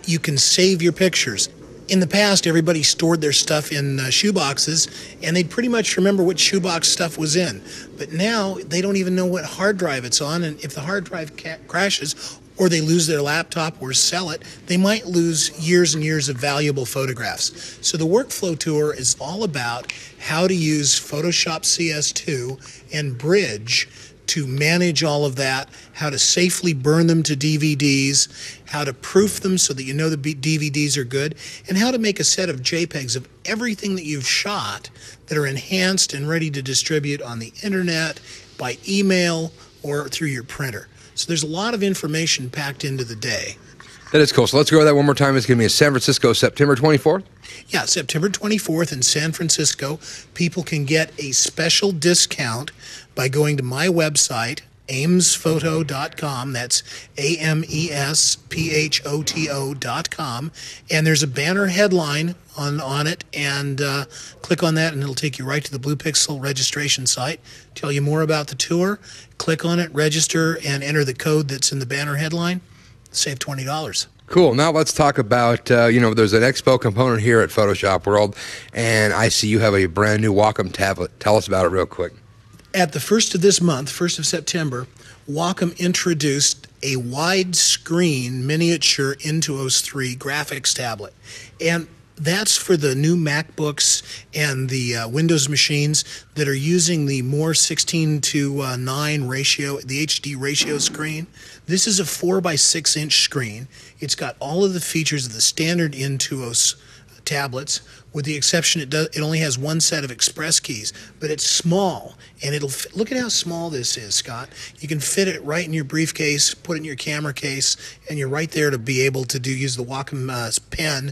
you can save your pictures. In the past, everybody stored their stuff in uh, shoeboxes, and they'd pretty much remember what shoebox stuff was in. But now, they don't even know what hard drive it's on, and if the hard drive ca- crashes, or they lose their laptop or sell it, they might lose years and years of valuable photographs. So the workflow tour is all about how to use Photoshop C S two and Bridge to manage all of that, how to safely burn them to D V Ds, how to proof them so that you know the D V Ds are good, and how to make a set of JPEGs of everything that you've shot that are enhanced and ready to distribute on the internet, by email, or through your printer. So there's a lot of information packed into the day. That is cool. So let's go over that one more time. It's going to be in San Francisco, September twenty-fourth. Yeah, September twenty-fourth in San Francisco. People can get a special discount by going to my website, ames photo dot com. That's A M E S P H O T O dot com. And there's a banner headline on, on it, and uh, click on that, and it'll take you right to the Blue Pixel registration site, tell you more about the tour. Click on it, register, and enter the code that's in the banner headline. Save twenty dollars. Cool. Now let's talk about, uh, you know, there's an expo component here at Photoshop World, and I see you have a brand new Wacom tablet. Tell us about it real quick. At the first of this month, first of September, Wacom introduced a widescreen miniature Intuos three graphics tablet. And that's for the new MacBooks and the uh, Windows machines that are using the more sixteen to nine ratio, the H D ratio screen. This is a four by six inch screen. It's got all of the features of the standard Intuos tablets, with the exception it does it only has one set of express keys, but it's small, and it'll fit. Look at how small this is, Scott. You can fit it right in your briefcase, put it in your camera case, and you're right there to be able to do use the Wacom uh, pen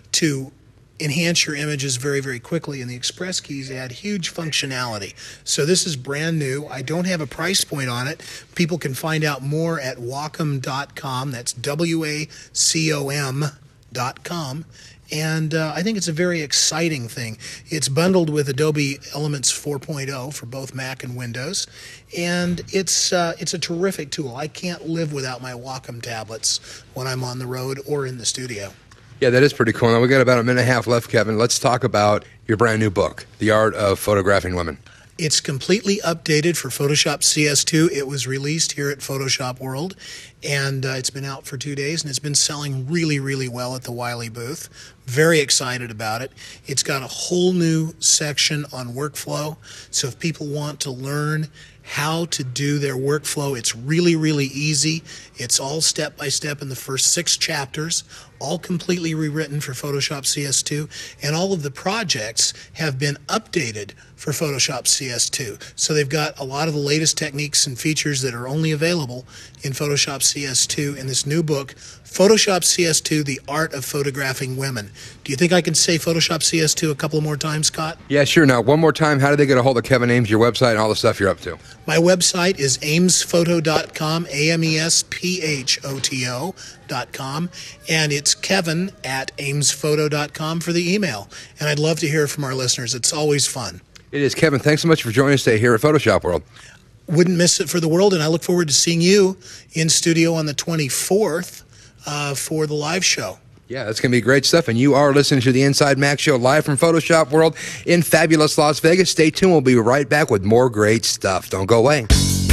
to enhance your images very, very quickly, and the express keys add huge functionality. So this is brand new. I don't have a price point on it. People can find out more at wacom dot com. That's W A C O M dot com. And uh, I think it's a very exciting thing. It's bundled with Adobe Elements four point oh for both Mac and Windows, and it's uh, it's a terrific tool. I can't live without my Wacom tablets when I'm on the road or in the studio. Yeah, that is pretty cool. Now, we got about a minute and a half left, Kevin. Let's talk about your brand new book, The Art of Photographing Women. It's completely updated for Photoshop C S two. It was released here at Photoshop World, and uh, it's been out for two days, and it's been selling really, really well at the Wiley booth. Very excited about it. It's got a whole new section on workflow, so if people want to learn how to do their workflow, it's really, really easy. It's all step-by-step in the first six chapters, all completely rewritten for Photoshop C S two, and all of the projects have been updated for Photoshop C S two. So they've got a lot of the latest techniques and features that are only available in Photoshop C S two in this new book, Photoshop C S two, The Art of Photographing Women. Do you think I can say Photoshop C S two a couple more times, Scott? Yeah, sure. Now, one more time, how do they get a hold of Kevin Ames, your website, and all the stuff you're up to? My website is ames photo dot com, A M E S P H O T O dot com, and it's Kevin at ames photo dot com for the email. And I'd love to hear from our listeners. It's always fun. It is. Kevin, thanks so much for joining us today here at Photoshop World. Wouldn't miss it for the world, and I look forward to seeing you in studio on the twenty-fourth uh, for the live show. Yeah, that's going to be great stuff. And you are listening to the Inside Mac Show live from Photoshop World in fabulous Las Vegas. Stay tuned. We'll be right back with more great stuff. Don't go away.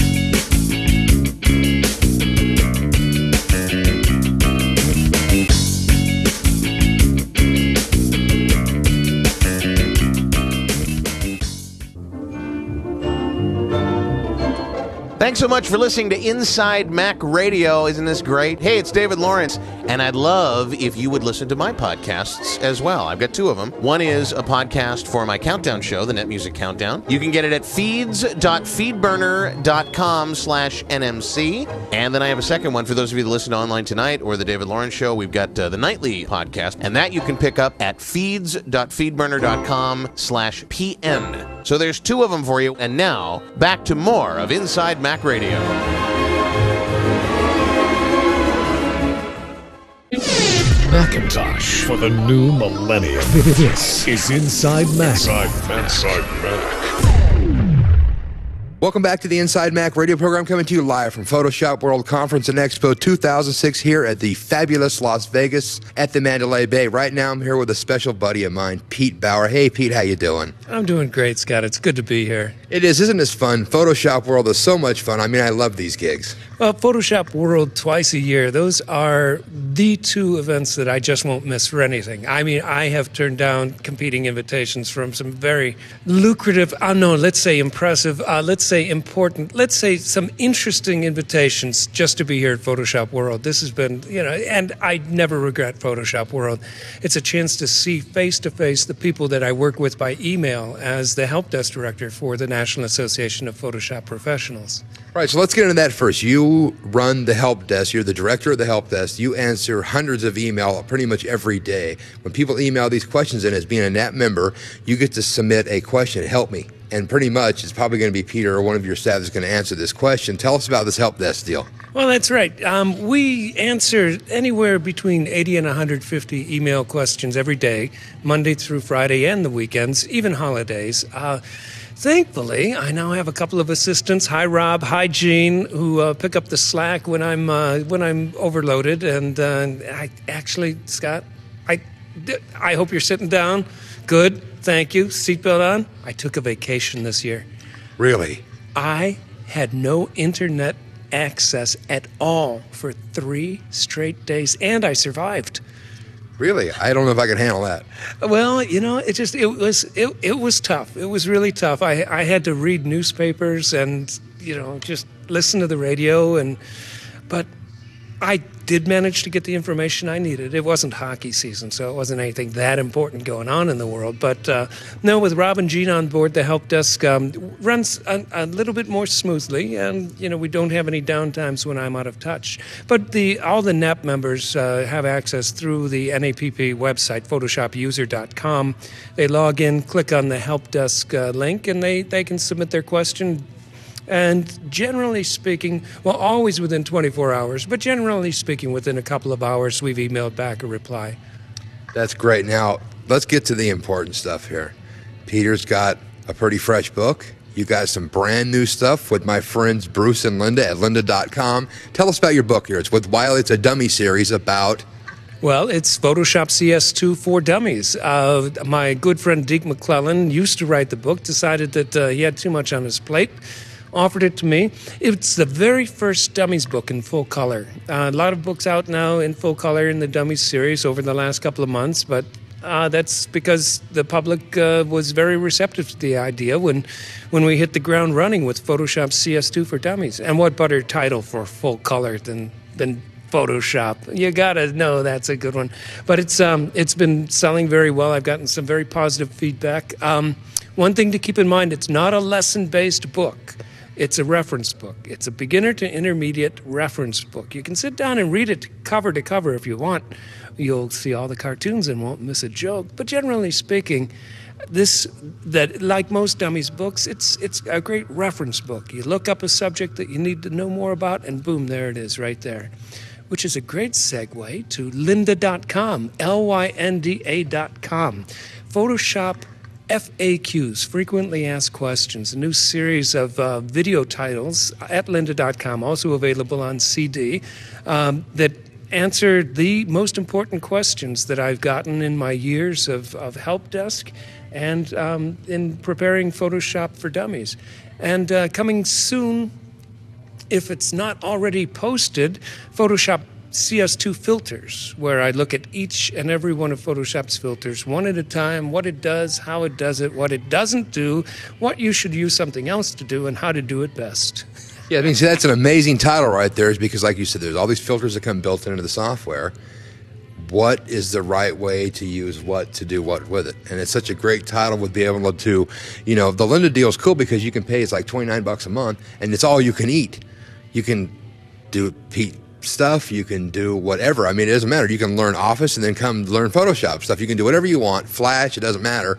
Thanks so much for listening to Inside Mac Radio. Isn't this great? Hey, it's David Lawrence, and I'd love if you would listen to my podcasts as well. I've got two of them. One is a podcast for my countdown show, the Net Music Countdown. You can get it at feeds dot feedburner dot com slash N M C. And then I have a second one for those of you that listen online tonight or the David Lawrence Show. We've got uh, the nightly podcast, and that you can pick up at feeds dot feedburner dot com slash P N. So there's two of them for you. And now, back to more of Inside Mac Radio. Macintosh for the new millennium. This is Inside Mac. Inside Mac. Inside Mac. Welcome back to the Inside Mac radio program, coming to you live from Photoshop World Conference and Expo two thousand six here at the fabulous Las Vegas at the Mandalay Bay. Right now I'm here with a special buddy of mine, Pete Bauer. Hey, Pete, how you doing? I'm doing great, Scott. It's good to be here. It is. Isn't this fun? Photoshop World is so much fun. I mean, I love these gigs. Well, Photoshop World twice a year, those are the two events that I just won't miss for anything. I mean, I have turned down competing invitations from some very lucrative, I don't know, let's say impressive, uh, let's say important, let's say some interesting invitations just to be here at Photoshop World. This has been, you know, and I never regret Photoshop World. It's a chance to see face-to-face the people that I work with by email as the help desk director for the National Association of Photoshop Professionals. All right, so let's get into that first. You run the help desk. You're the director of the help desk. You answer hundreds of email pretty much every day. When people email these questions in, as being a N A P member, you get to submit a question, help me. And pretty much it's probably going to be Peter or one of your staff that's going to answer this question. Tell us about this help desk deal. Well, that's right. Um, we answer anywhere between eighty and one hundred fifty email questions every day, Monday through Friday and the weekends, even holidays. Uh, Thankfully, I now have a couple of assistants. Hi, Rob. Hi, Gene, who uh, pick up the slack when I'm uh, when I'm overloaded. And uh, I actually, Scott, I, I hope you're sitting down. Good. Thank you. Seatbelt on. I took a vacation this year. Really? I had no internet access at all for three straight days, and I survived. Really? I don't know if I can handle that. Well, you know, it just, it was, it, it was tough. It was really tough. I, I had to read newspapers and, you know, just listen to the radio and, but I did manage to get the information I needed. It wasn't hockey season, so it wasn't anything that important going on in the world. But uh, no, with Rob and Gene on board, the help desk um, runs a, a little bit more smoothly, and you know we don't have any downtimes when I'm out of touch. But the all the N A P members uh, have access through the N A P P website, photoshop user dot com. They log in, click on the help desk uh, link, and they, they can submit their question. And generally speaking, well, always within twenty-four hours, but generally speaking, within a couple of hours, we've emailed back a reply. That's great. Now, let's get to the important stuff here. Peter's got a pretty fresh book. You got some brand new stuff with my friends Bruce and Linda at lynda dot com. Tell us about your book here. It's with Wiley. It's a dummy series about... Well, it's Photoshop C S two for Dummies. Uh, my good friend Deke McClellan used to write the book, decided that uh, he had too much on his plate, offered it to me. It's the very first Dummies book in full color. Uh, a lot of books out now in full color in the Dummies series over the last couple of months, but uh, that's because the public uh, was very receptive to the idea when when we hit the ground running with Photoshop C S two for Dummies. And what better title for full color than than Photoshop? You gotta know that's a good one. But it's um it's been selling very well. I've gotten some very positive feedback. Um, one thing to keep in mind, it's not a lesson-based book. It's a reference book. It's a beginner to intermediate reference book. You can sit down and read it cover to cover if you want. You'll see all the cartoons and won't miss a joke. But generally speaking, this that like most Dummies books, it's it's a great reference book. You look up a subject that you need to know more about, and boom, there it is right there. Which is a great segue to lynda dot com, L Y N D A dot com. Photoshop F A Qs, Frequently Asked Questions, a new series of uh, video titles at lynda dot com, also available on C D, um, that answer the most important questions that I've gotten in my years of, of help desk and um, in preparing Photoshop for Dummies. And uh, coming soon, if it's not already posted, Photoshop C S two filters, where I look at each and every one of Photoshop's filters one at a time, what it does, how it does it, what it doesn't do, what you should use something else to do, and how to do it best. Yeah, I mean, see, that's an amazing title right there, is because, like you said, there's all these filters that come built into the software. What is the right way to use what to do what with it? And it's such a great title with being able to, you know, the Lynda deal is cool because you can pay, it's like twenty-nine bucks a month, and it's all you can eat. You can do Pete stuff, you can do whatever. I mean, it doesn't matter. You can learn Office and then come learn Photoshop stuff. You can do whatever you want, Flash, it doesn't matter.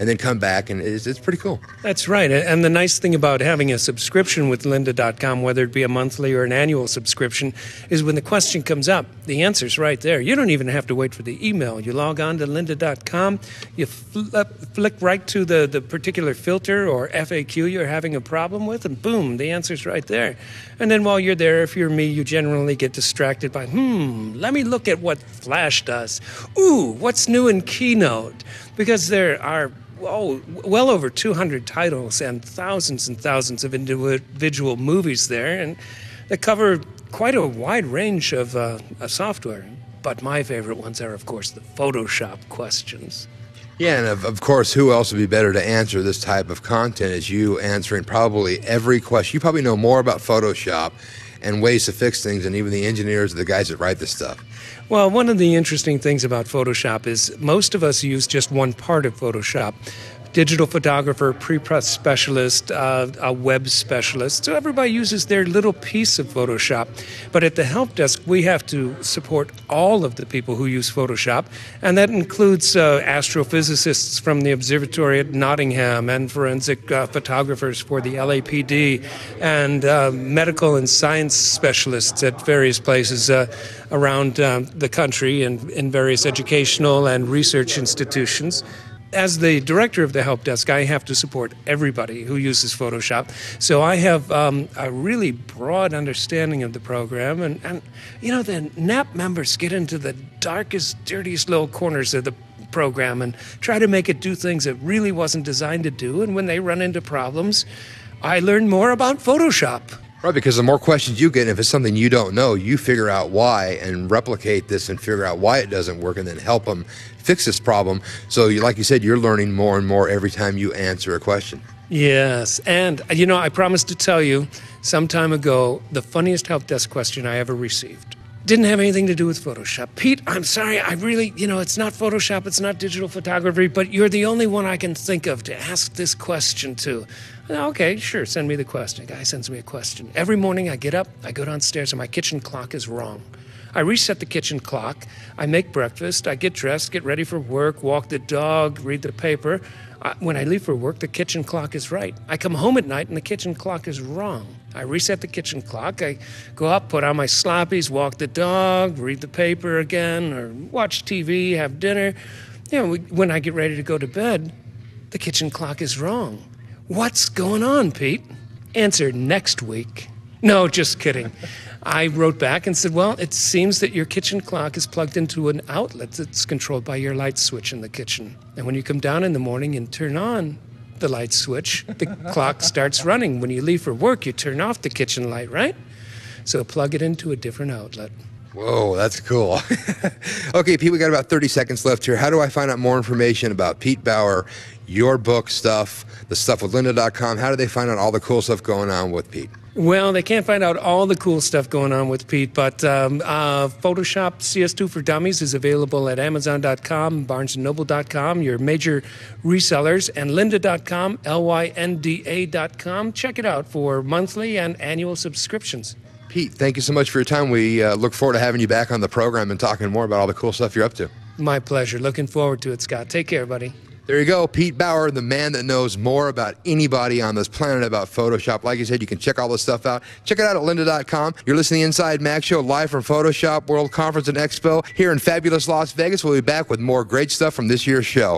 and then come back, and it's, it's pretty cool. That's right. And the nice thing about having a subscription with lynda dot com, whether it be a monthly or an annual subscription, is when the question comes up, the answer's right there. You don't even have to wait for the email. You log on to lynda dot com, you flip, flick right to the, the particular filter or F A Q you're having a problem with, and boom, the answer's right there. And then while you're there, if you're me, you generally get distracted by, hmm, let me look at what Flash does. Ooh, what's new in Keynote? Because there are oh, well over two hundred titles and thousands and thousands of individual movies there, and they cover quite a wide range of uh, software. But my favorite ones are, of course, the Photoshop questions. Yeah, and of, of course, who else would be better to answer this type of content as you answering probably every question. You probably know more about Photoshop and ways to fix things than even the engineers or the guys that write this stuff. Well, one of the interesting things about Photoshop is most of us use just one part of Photoshop. Digital photographer, pre-press specialist, uh, a web specialist. So everybody uses their little piece of Photoshop. But at the help desk, we have to support all of the people who use Photoshop. And that includes uh, astrophysicists from the observatory at Nottingham and forensic uh, photographers for the L A P D and uh, medical and science specialists at various places uh, around uh, the country and in various educational and research institutions. As the director of the help desk, I have to support everybody who uses Photoshop. So I have um, a really broad understanding of the program. And, and, you know, the N A P members get into the darkest, dirtiest little corners of the program and try to make it do things it really wasn't designed to do. And when they run into problems, I learn more about Photoshop. Right, because the more questions you get, and if it's something you don't know, you figure out why and replicate this and figure out why it doesn't work and then help them fix this problem. So, you, like you said, you're learning more and more every time you answer a question. Yes, and, you know, I promised to tell you some time ago the funniest help desk question I ever received. Didn't have anything to do with Photoshop. Pete, I'm sorry, I really, you know, it's not Photoshop, it's not digital photography, but you're the only one I can think of to ask this question to. Okay, sure, send me the question. The guy sends me a question. Every morning I get up, I go downstairs, and my kitchen clock is wrong. I reset the kitchen clock, I make breakfast, I get dressed, get ready for work, walk the dog, read the paper. I, when I leave for work, the kitchen clock is right. I come home at night, and the kitchen clock is wrong. I reset the kitchen clock, I go up, put on my sloppies, walk the dog, read the paper again, or watch T V, have dinner. You know, when I get ready to go to bed, the kitchen clock is wrong. What's going on, Pete? Answer next week. No, just kidding. I wrote back and said, well, it seems that your kitchen clock is plugged into an outlet that's controlled by your light switch in the kitchen. And when you come down in the morning and turn on the light switch, the clock starts running. When you leave for work, you turn off the kitchen light, right? So plug it into a different outlet. Whoa, that's cool. Okay, Pete, we got about thirty seconds left here. How do I find out more information about Pete Bauer, your book stuff, the stuff with lynda dot com? How do they find out all the cool stuff going on with Pete? Well, they can't find out all the cool stuff going on with Pete, but um, uh, Photoshop C S two for Dummies is available at amazon dot com, barnes and noble dot com, your major resellers, and lynda dot com, L Y N D A dot com. Check it out for monthly and annual subscriptions. Pete, thank you so much for your time. We uh, look forward to having you back on the program and talking more about all the cool stuff you're up to. My pleasure. Looking forward to it, Scott. Take care, buddy. There you go, Pete Bauer, the man that knows more about anybody on this planet about Photoshop. Like I said, you can check all this stuff out. Check it out at lynda dot com. You're listening to Inside Mac Show live from Photoshop World Conference and Expo here in fabulous Las Vegas. We'll be back with more great stuff from this year's show.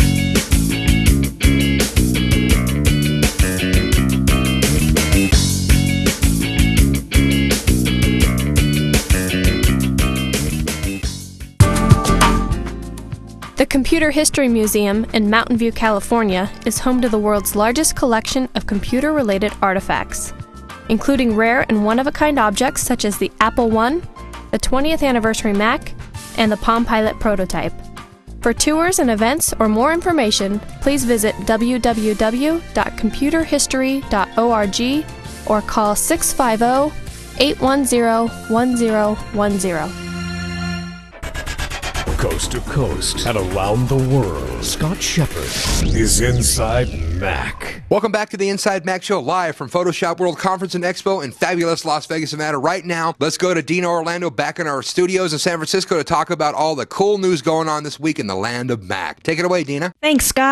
The Computer History Museum in Mountain View, California is home to the world's largest collection of computer-related artifacts, including rare and one-of-a-kind objects such as the Apple one, the twentieth anniversary Mac, and the Palm Pilot prototype. For tours and events or more information, please visit w w w dot computer history dot org or call six five zero, eight one zero, one zero one zero. Coast to coast and around the world, Scott Shepard is Inside Mac. Welcome back to the Inside Mac Show live from Photoshop World Conference and Expo in fabulous Las Vegas, Nevada. Right now, let's go to Dina Orlando back in our studios in San Francisco to talk about all the cool news going on this week in the land of Mac. Take it away, Dina. Thanks, Scott.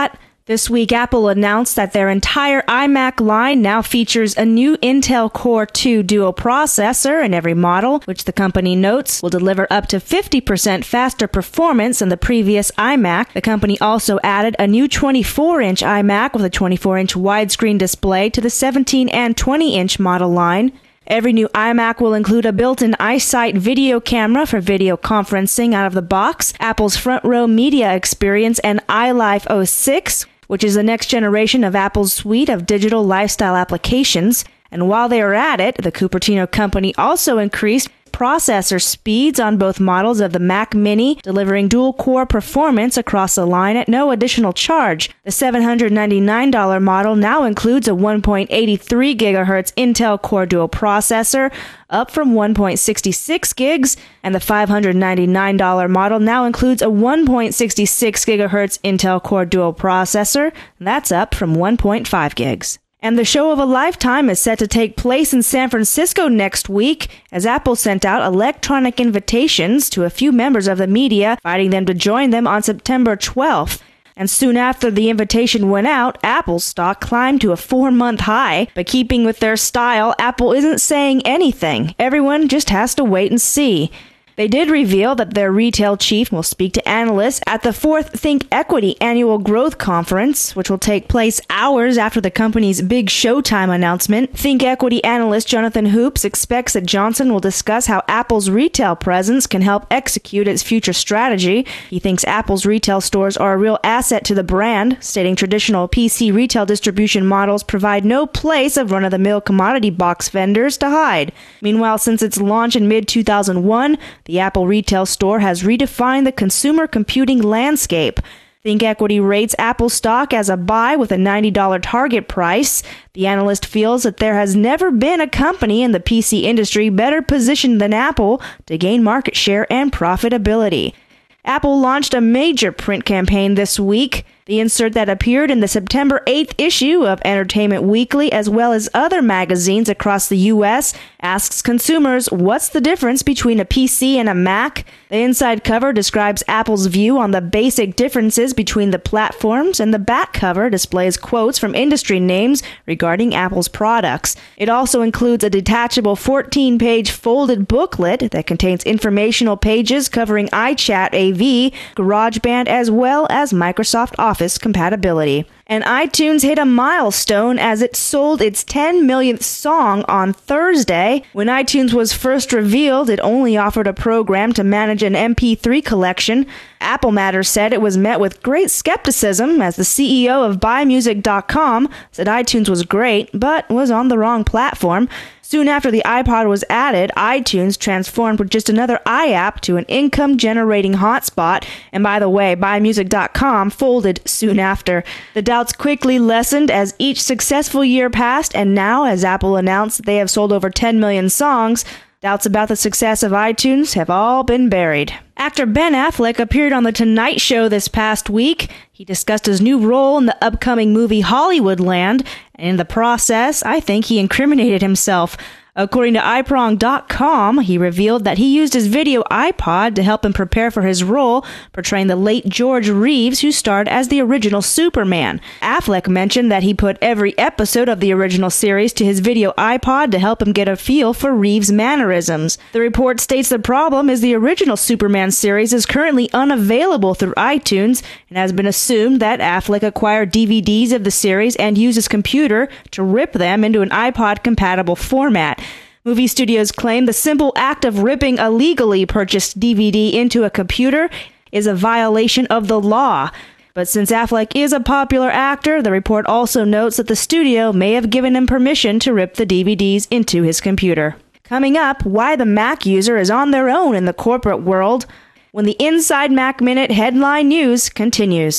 This week, Apple announced that their entire iMac line now features a new Intel Core two Duo processor in every model, which the company notes will deliver up to fifty percent faster performance than the previous iMac. The company also added a new twenty-four inch iMac with a twenty-four inch widescreen display to the seventeen and twenty inch model line. Every new iMac will include a built-in iSight video camera for video conferencing out of the box, Apple's front row media experience, and iLife oh six, which is the next generation of Apple's suite of digital lifestyle applications. And while they are at it, the Cupertino company also increased processor speeds on both models of the Mac Mini, delivering dual-core performance across the line at no additional charge. The seven hundred ninety-nine dollars model now includes a one point eight three gigahertz Intel Core Duo processor, up from one point six six gigs, and the five hundred ninety-nine dollars model now includes a one point six six gigahertz Intel Core Duo processor, that's up from one point five gigs. And the show of a lifetime is set to take place in San Francisco next week, as Apple sent out electronic invitations to a few members of the media, inviting them to join them on September twelfth. And soon after the invitation went out, Apple's stock climbed to a four-month high. But keeping with their style, Apple isn't saying anything. Everyone just has to wait and see. They did reveal that their retail chief will speak to analysts at the fourth Think Equity Annual Growth Conference, which will take place hours after the company's big Showtime announcement. Think Equity analyst Jonathan Hoops expects that Johnson will discuss how Apple's retail presence can help execute its future strategy. He thinks Apple's retail stores are a real asset to the brand, stating traditional P C retail distribution models provide no place of run-of-the-mill commodity box vendors to hide. Meanwhile, since its launch in mid two thousand one, the Apple retail store has redefined the consumer computing landscape. Think Equity rates Apple stock as a buy with a ninety dollars target price. The analyst feels that there has never been a company in the P C industry better positioned than Apple to gain market share and profitability. Apple launched a major print campaign this week. The insert that appeared in the September eighth issue of Entertainment Weekly, as well as other magazines across the U S, asks consumers what's the difference between a P C and a Mac. The inside cover describes Apple's view on the basic differences between the platforms, and the back cover displays quotes from industry names regarding Apple's products. It also includes a detachable fourteen page folded booklet that contains informational pages covering iChat A V, GarageBand, as well as Microsoft Office compatibility. And iTunes hit a milestone as it sold its ten millionth song on Thursday. When iTunes was first revealed, it only offered a program to manage an M P three collection. Apple Matters said it was met with great skepticism, as the C E O of buy music dot com said iTunes was great, but was on the wrong platform. Soon after the iPod was added, iTunes transformed with just another iApp to an income-generating hotspot. And by the way, buy music dot com folded soon after. The doubts quickly lessened as each successful year passed, and now, as Apple announced that they have sold over ten million songs, doubts about the success of iTunes have all been buried. Actor Ben Affleck appeared on The Tonight Show this past week. He discussed his new role in the upcoming movie Hollywoodland, and in the process, I think he incriminated himself. According to i prong dot com, he revealed that he used his video iPod to help him prepare for his role, portraying the late George Reeves, who starred as the original Superman. Affleck mentioned that he put every episode of the original series to his video iPod to help him get a feel for Reeves' mannerisms. The report states the problem is the original Superman series is currently unavailable through iTunes, and has been assumed that Affleck acquired D V Ds of the series and used his computer to rip them into an iPod-compatible format. Movie studios claim the simple act of ripping a legally purchased D V D into a computer is a violation of the law. But since Affleck is a popular actor, the report also notes that the studio may have given him permission to rip the D V Ds into his computer. Coming up, why the Mac user is on their own in the corporate world, when the Inside Mac Minute headline news continues.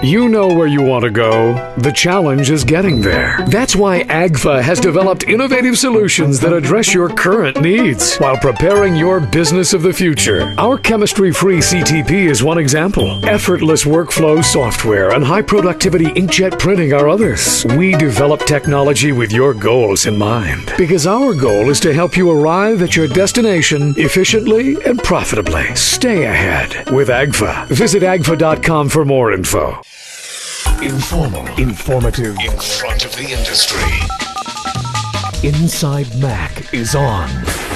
You know where you want to go. The challenge is getting there. That's why A G F A has developed innovative solutions that address your current needs while preparing your business of the future. Our chemistry-free C T P is one example. Effortless workflow software and high-productivity inkjet printing are others. We develop technology with your goals in mind because our goal is to help you arrive at your destination efficiently and profitably. Stay ahead with A G F A. Visit A G F A dot com for more info. Informal, informative, in front of the industry. Inside Mac is on.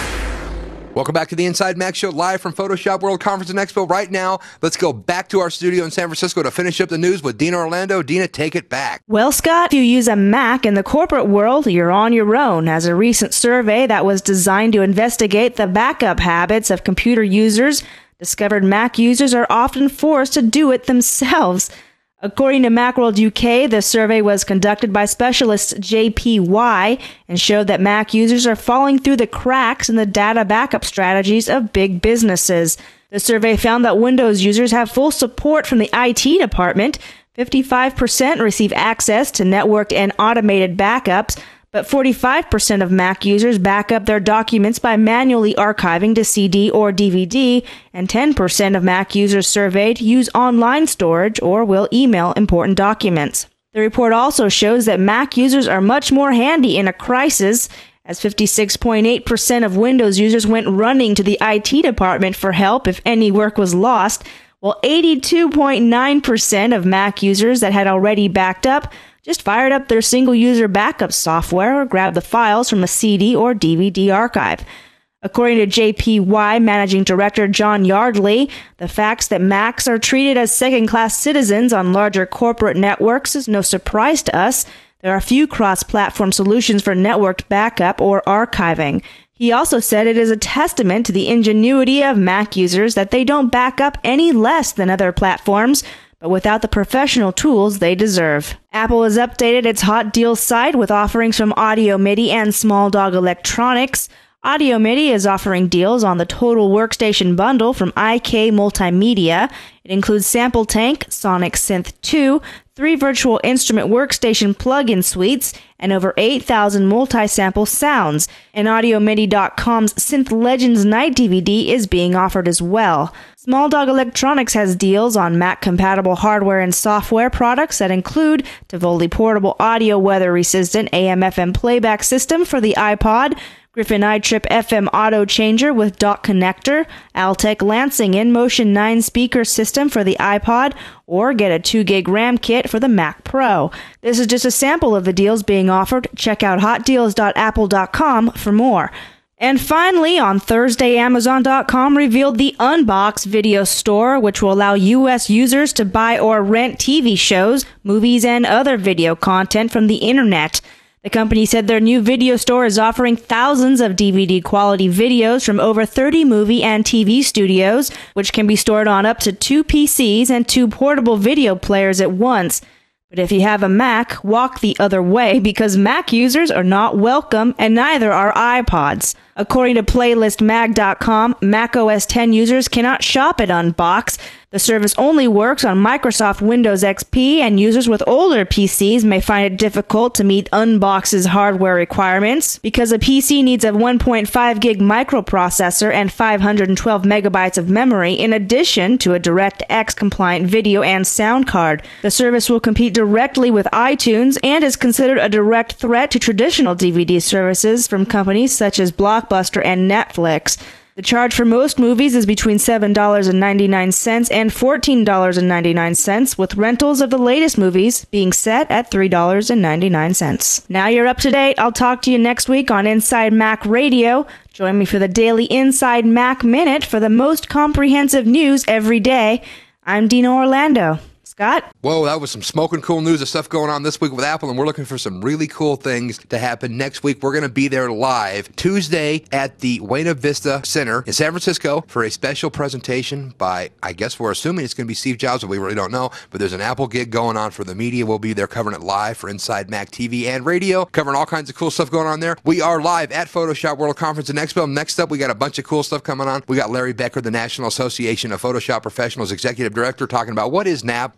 Welcome back to the Inside Mac Show, live from Photoshop World Conference and Expo. Right now, let's go back to our studio in San Francisco to finish up the news with Dina Orlando. Dina, take it back. Well, Scott, if you use a Mac in the corporate world, you're on your own. As a recent survey that was designed to investigate the backup habits of computer users discovered Mac users are often forced to do it themselves. According to Macworld U K, the survey was conducted by specialist J P Y and showed that Mac users are falling through the cracks in the data backup strategies of big businesses. The survey found that Windows users have full support from the I T department. fifty-five percent receive access to networked and automated backups, but forty-five percent of Mac users back up their documents by manually archiving to C D or D V D, and ten percent of Mac users surveyed use online storage or will email important documents. The report also shows that Mac users are much more handy in a crisis, as fifty-six point eight percent of Windows users went running to the I T department for help if any work was lost, while eighty-two point nine percent of Mac users that had already backed up just fired up their single-user backup software or grabbed the files from a C D or D V D archive. According to J P Y Managing Director John Yardley, the facts that Macs are treated as second-class citizens on larger corporate networks is no surprise to us. There are few cross-platform solutions for networked backup or archiving. He also said it is a testament to the ingenuity of Mac users that they don't back up any less than other platforms, but without the professional tools they deserve. Apple has updated its Hot Deals site with offerings from Audio MIDI and Small Dog Electronics. Audio MIDI is offering deals on the Total Workstation bundle from I K Multimedia. It includes Sample Tank, Sonic Synth two, three virtual instrument workstation plug-in suites, and over eight thousand multi-sample sounds. And Audio MIDI dot com's Synth Legends Night D V D is being offered as well. Small Dog Electronics has deals on Mac-compatible hardware and software products that include Tivoli Portable Audio Weather-Resistant A M F M Playback System for the iPod, Griffin iTrip F M Auto Changer with dock connector, Altec Lansing InMotion nine speaker system for the iPod, or get a two gig RAM kit for the Mac Pro. This is just a sample of the deals being offered. Check out hot deals dot apple dot com for more. And finally, on Thursday, Amazon dot com revealed the Unbox video store, which will allow U S users to buy or rent T V shows, movies, and other video content from the internet. The company said their new video store is offering thousands of D V D-quality videos from over thirty movie and T V studios, which can be stored on up to two P Cs and two portable video players at once. But if you have a Mac, walk the other way because Mac users are not welcome and neither are iPods. According to Playlist Mag dot com, Mac O S X users cannot shop at Unbox. The service only works on Microsoft Windows X P, and users with older P Cs may find it difficult to meet Unbox's hardware requirements because a P C needs a one point five gig microprocessor and five hundred twelve megabytes of memory in addition to a DirectX compliant video and sound card. The service will compete directly with iTunes and is considered a direct threat to traditional D V D services from companies such as Blockbuster and Netflix. The charge for most movies is between seven dollars and ninety-nine cents and fourteen dollars and ninety-nine cents, with rentals of the latest movies being set at three dollars and ninety-nine cents. Now you're up to date. I'll talk to you next week on Inside Mac Radio. Join me for the daily Inside Mac Minute for the most comprehensive news every day. I'm Dina Orlando. Scott? Whoa, that was some smoking cool news of stuff going on this week with Apple, and we're looking for some really cool things to happen next week. We're going to be there live Tuesday at the Buena Vista Center in San Francisco for a special presentation by, I guess we're assuming it's going to be Steve Jobs, but we really don't know. But there's an Apple gig going on for the media. We'll be there covering it live for Inside Mac T V and radio, covering all kinds of cool stuff going on there. We are live at Photoshop World Conference and Expo. Next up, we got a bunch of cool stuff coming on. We got Larry Becker, the National Association of Photoshop Professionals Executive Director, talking about what is N A P,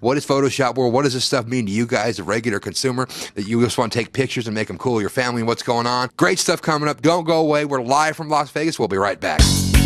What is Photoshop World? What does this stuff mean to you guys, a regular consumer, that you just want to take pictures and make them cool, your family, and what's going on? Great stuff coming up. Don't go away. We're live from Las Vegas. We'll be right back.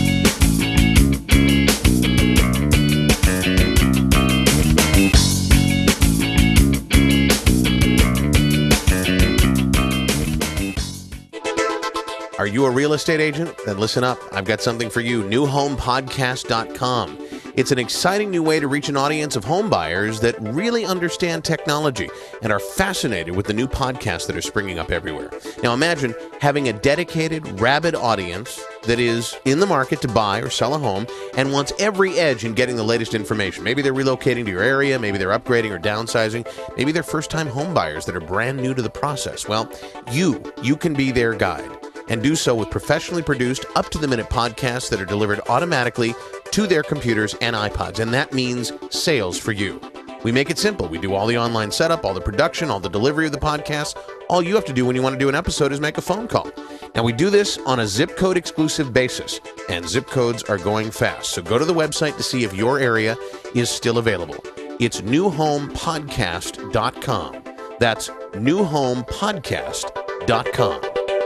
Are you a real estate agent? Then listen up. I've got something for you. new home podcast dot com. It's an exciting new way to reach an audience of home buyers that really understand technology and are fascinated with the new podcasts that are springing up everywhere. Now imagine having a dedicated, rabid audience that is in the market to buy or sell a home and wants every edge in getting the latest information. Maybe they're relocating to your area, maybe they're upgrading or downsizing, maybe they're first-time home buyers that are brand new to the process. Well, you, you can be their guide, and do so with professionally produced, up-to-the-minute podcasts that are delivered automatically to their computers and iPods, and that means sales for you. We make it simple. We do all the online setup, all the production, all the delivery of the podcast. All you have to do when you want to do an episode is make a phone call. Now, we do this on a zip code exclusive basis, and zip codes are going fast. So go to the website to see if your area is still available. It's new home podcast dot com. That's new home podcast dot com.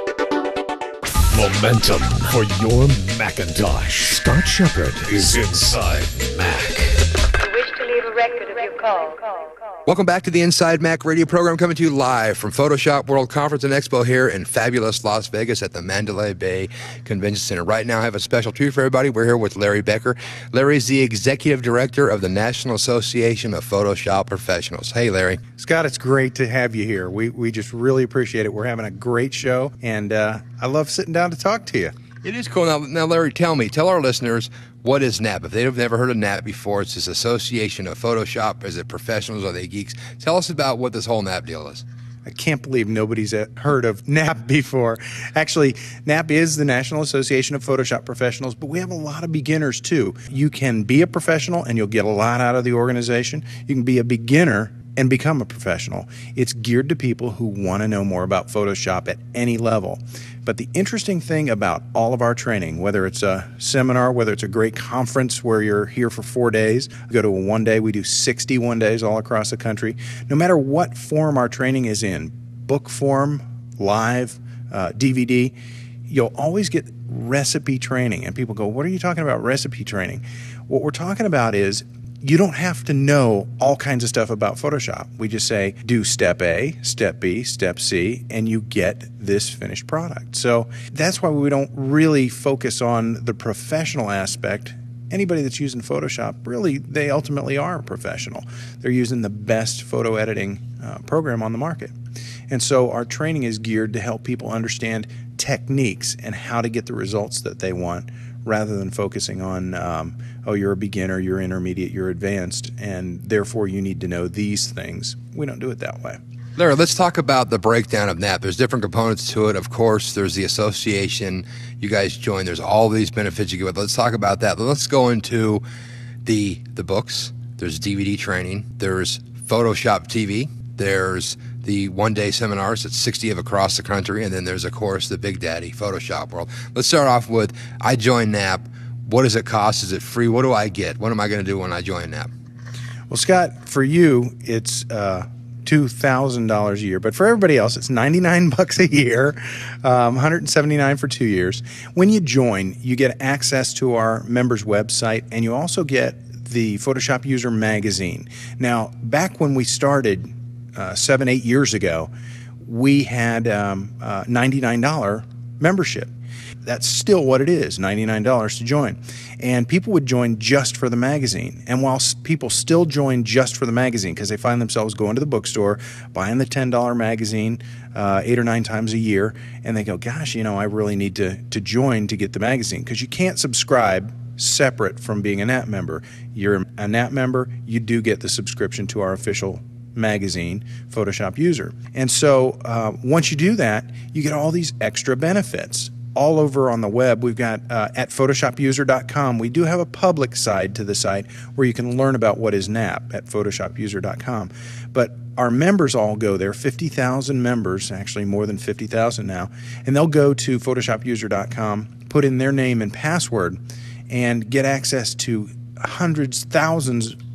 Momentum for your Macintosh. Scott Shepard is Inside Mac. You wish to leave a record of your call. Welcome back to the Inside Mac radio program, coming to you live from Photoshop World Conference and Expo here in fabulous Las Vegas at the Mandalay Bay Convention Center. Right now I have a special treat for everybody. We're here with Larry Becker. Larry's the Executive Director of the National Association of Photoshop Professionals. Hey, Larry. Scott, it's great to have you here. We, we just really appreciate it. We're having a great show, and uh, I love sitting down to talk to you. It is cool. Now, now, Larry, tell me, tell our listeners, what is N A P? If they've never heard of N A P before, it's this Association of Photoshop. Is it professionals? Are they geeks? Tell us about what this whole N A P deal is. I can't believe nobody's heard of N A P before. Actually, N A P is the National Association of Photoshop Professionals, but we have a lot of beginners too. You can be a professional and you'll get a lot out of the organization. You can be a beginner and become a professional. It's geared to people who want to know more about Photoshop at any level. But the interesting thing about all of our training, whether it's a seminar, whether it's a great conference where you're here for four days, we go to a one day, we do sixty-one days all across the country. No matter what form our training is in, book form, live, uh, D V D, you'll always get recipe training. And people go, what are you talking about recipe training? What we're talking about is you don't have to know all kinds of stuff about Photoshop. We just say, do step A, step B, step C, and you get this finished product. So that's why we don't really focus on the professional aspect. Anybody that's using Photoshop, really, they ultimately are a professional. They're using the best photo editing uh, program on the market. And so our training is geared to help people understand techniques and how to get the results that they want, rather than focusing on, um, oh, you're a beginner, you're intermediate, you're advanced, and therefore you need to know these things. We don't do it that way. Larry, let's talk about the breakdown of N A P. There's different components to it. Of course, there's the association you guys join. There's all these benefits you get with. Let's talk about that. Let's go into the the books. There's D V D training. There's Photoshop T V. There's the one-day seminars. It's sixty of across the country. And then there's, of course, the Big Daddy Photoshop World. Let's start off with, I join N A P. What does it cost? Is it free? What do I get? What am I going to do when I join N A P? Well, Scott, for you, it's uh, two thousand dollars a year. But for everybody else, it's ninety-nine bucks a year, um, one hundred seventy-nine for two years. When you join, you get access to our members' website, and you also get the Photoshop User Magazine. Now, back when we started uh, seven, eight years ago, we had um, uh, ninety-nine dollars membership. That's still what it is, ninety-nine dollars to join. And people would join just for the magazine. And while people still join just for the magazine because they find themselves going to the bookstore, buying the ten dollar magazine uh, eight or nine times a year, and they go, gosh, you know, I really need to, to join to get the magazine, because you can't subscribe separate from being a N A P member. You're a N A P member, you do get the subscription to our official magazine, Photoshop User. And so uh, once you do that, you get all these extra benefits. All over on the web, we've got uh, at photoshop user dot com. We do have a public side to the site where you can learn about what is N A P at photoshop user dot com. But our members all go there, fifty thousand members, actually more than fifty thousand now, and they'll go to photoshop user dot com, put in their name and password, and get access to hundreds, thousands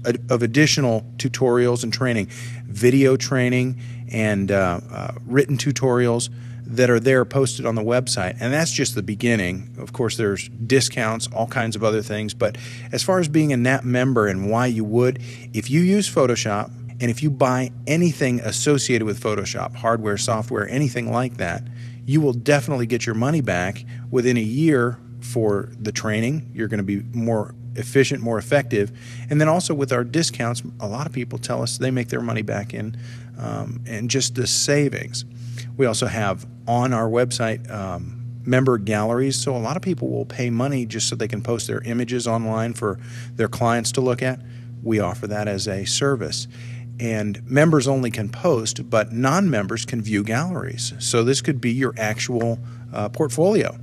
of additional tutorials and training, video training and uh, uh, written tutorials that are there posted on the website. And that's just the beginning. Of course, there's discounts, all kinds of other things. But as far as being a N A P member and why you would, if you use Photoshop and if you buy anything associated with Photoshop, hardware, software, anything like that, you will definitely get your money back within a year for the training. You're going to be more efficient, more effective. And then also with our discounts, a lot of people tell us they make their money back in, um, in just the savings. We also have on our website um, member galleries, so a lot of people will pay money just so they can post their images online for their clients to look at. We offer that as a service. And members only can post, but non-members can view galleries. So this could be your actual uh, portfolio.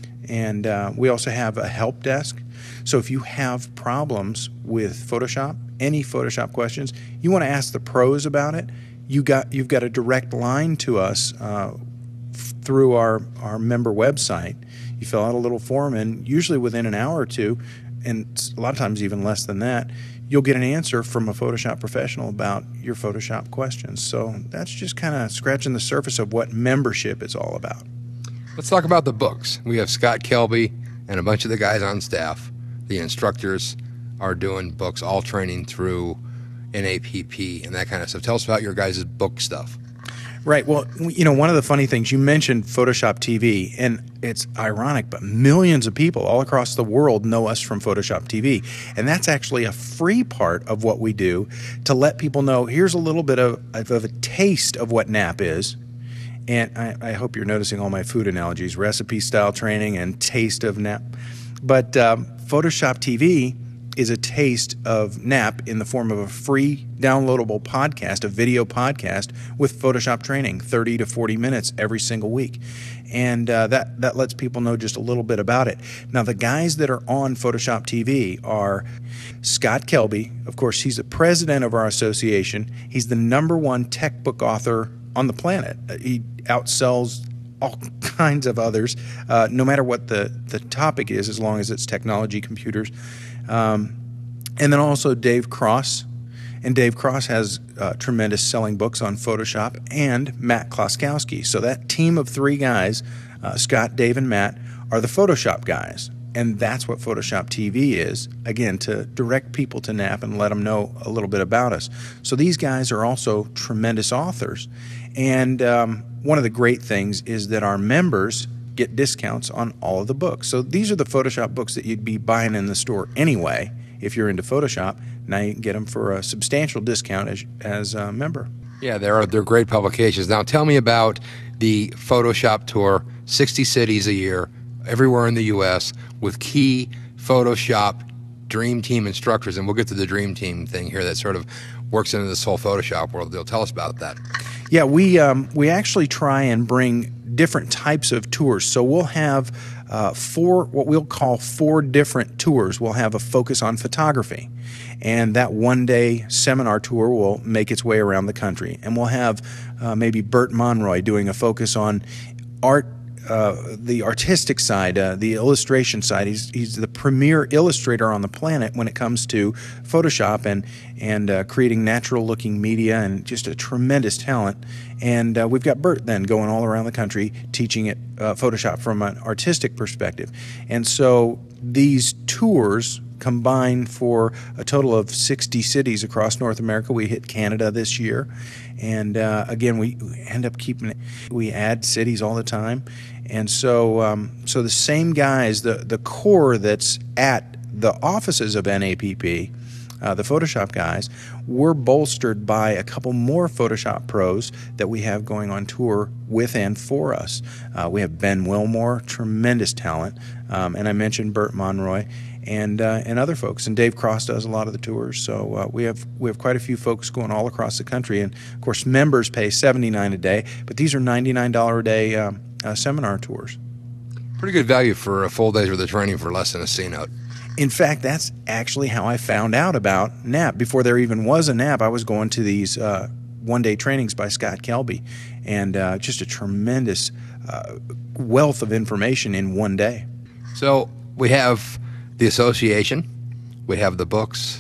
And uh, we also have a help desk. So if you have problems with Photoshop, any Photoshop questions, you want to ask the pros about it, you got, you've got a direct line to us uh, f- through our, our member website. You fill out a little form, and usually within an hour or two, and a lot of times even less than that, you'll get an answer from a Photoshop professional about your Photoshop questions. So that's just kind of scratching the surface of what membership is all about. Let's talk about the books. We have Scott Kelby and a bunch of the guys on staff. The instructors are doing books, all training through N A P P and that kind of stuff. Tell us about your guys' book stuff. Right. Well, you know, one of the funny things, you mentioned Photoshop T V, and it's ironic, but millions of people all across the world know us from Photoshop T V. And that's actually a free part of what we do to let people know, here's a little bit of, of a taste of what N A P is. And I, I hope you're noticing all my food analogies, recipe style training and taste of N A P. But um, Photoshop T V is a taste of N A P in the form of a free downloadable podcast, a video podcast with Photoshop training, thirty to forty minutes every single week. And uh, that, that lets people know just a little bit about it. Now, the guys that are on Photoshop T V are Scott Kelby. Of course, he's the president of our association. He's the number one tech book author on the planet. He outsells all kinds of others, uh, no matter what the, the topic is, as long as it's technology, computers. Um, and then also Dave Cross. And Dave Cross has uh, tremendous selling books on Photoshop, and Matt Kloskowski. So that team of three guys, uh, Scott, Dave, and Matt, are the Photoshop guys. And that's what Photoshop T V is, again, to direct people to N A P and let them know a little bit about us. So these guys are also tremendous authors. And um, one of the great things is that our members get discounts on all of the books. So these are the Photoshop books that you'd be buying in the store anyway if you're into Photoshop. Now you can get them for a substantial discount as, as a member. Yeah, they're, they're great publications. Now tell me about the Photoshop Tour, sixty cities a year, everywhere in the U S, with key Photoshop Dream Team instructors. And we'll get to the Dream Team thing here that sort of works into this whole Photoshop world. They'll tell us about that. Yeah, we um, we actually try and bring different types of tours. So we'll have uh, four, what we'll call four different tours. We'll have a focus on photography. And that one-day seminar tour will make its way around the country. And we'll have uh, maybe Bert Monroy doing a focus on art, uh, the artistic side, uh, the illustration side. He's, he's the premier illustrator on the planet when it comes to Photoshop and, and uh, creating natural-looking media, and just a tremendous talent. And uh, we've got Bert then going all around the country teaching it uh, Photoshop from an artistic perspective. And so these tours combine for a total of sixty cities across North America. We hit Canada this year. And uh, again, we end up keeping it. We add cities all the time. And so um, so the same guys, the, the core that's at the offices of N A P P, uh, the Photoshop guys, we're bolstered by a couple more Photoshop pros that we have going on tour with and for us. Uh, we have Ben Wilmore, tremendous talent. Um, and I mentioned Bert Monroy. And uh, and other folks, and Dave Cross does a lot of the tours. So uh, we have we have quite a few folks going all across the country. And of course, members pay seventy-nine dollars a day, but these are ninety-nine dollars a day um, uh, seminar tours. Pretty good value for a full day's worth of training for less than a C note. In fact, that's actually how I found out about N A P. Before there even was a N A P, I was going to these uh, one-day trainings by Scott Kelby, and uh, just a tremendous uh, wealth of information in one day. So we have the association, we have the books,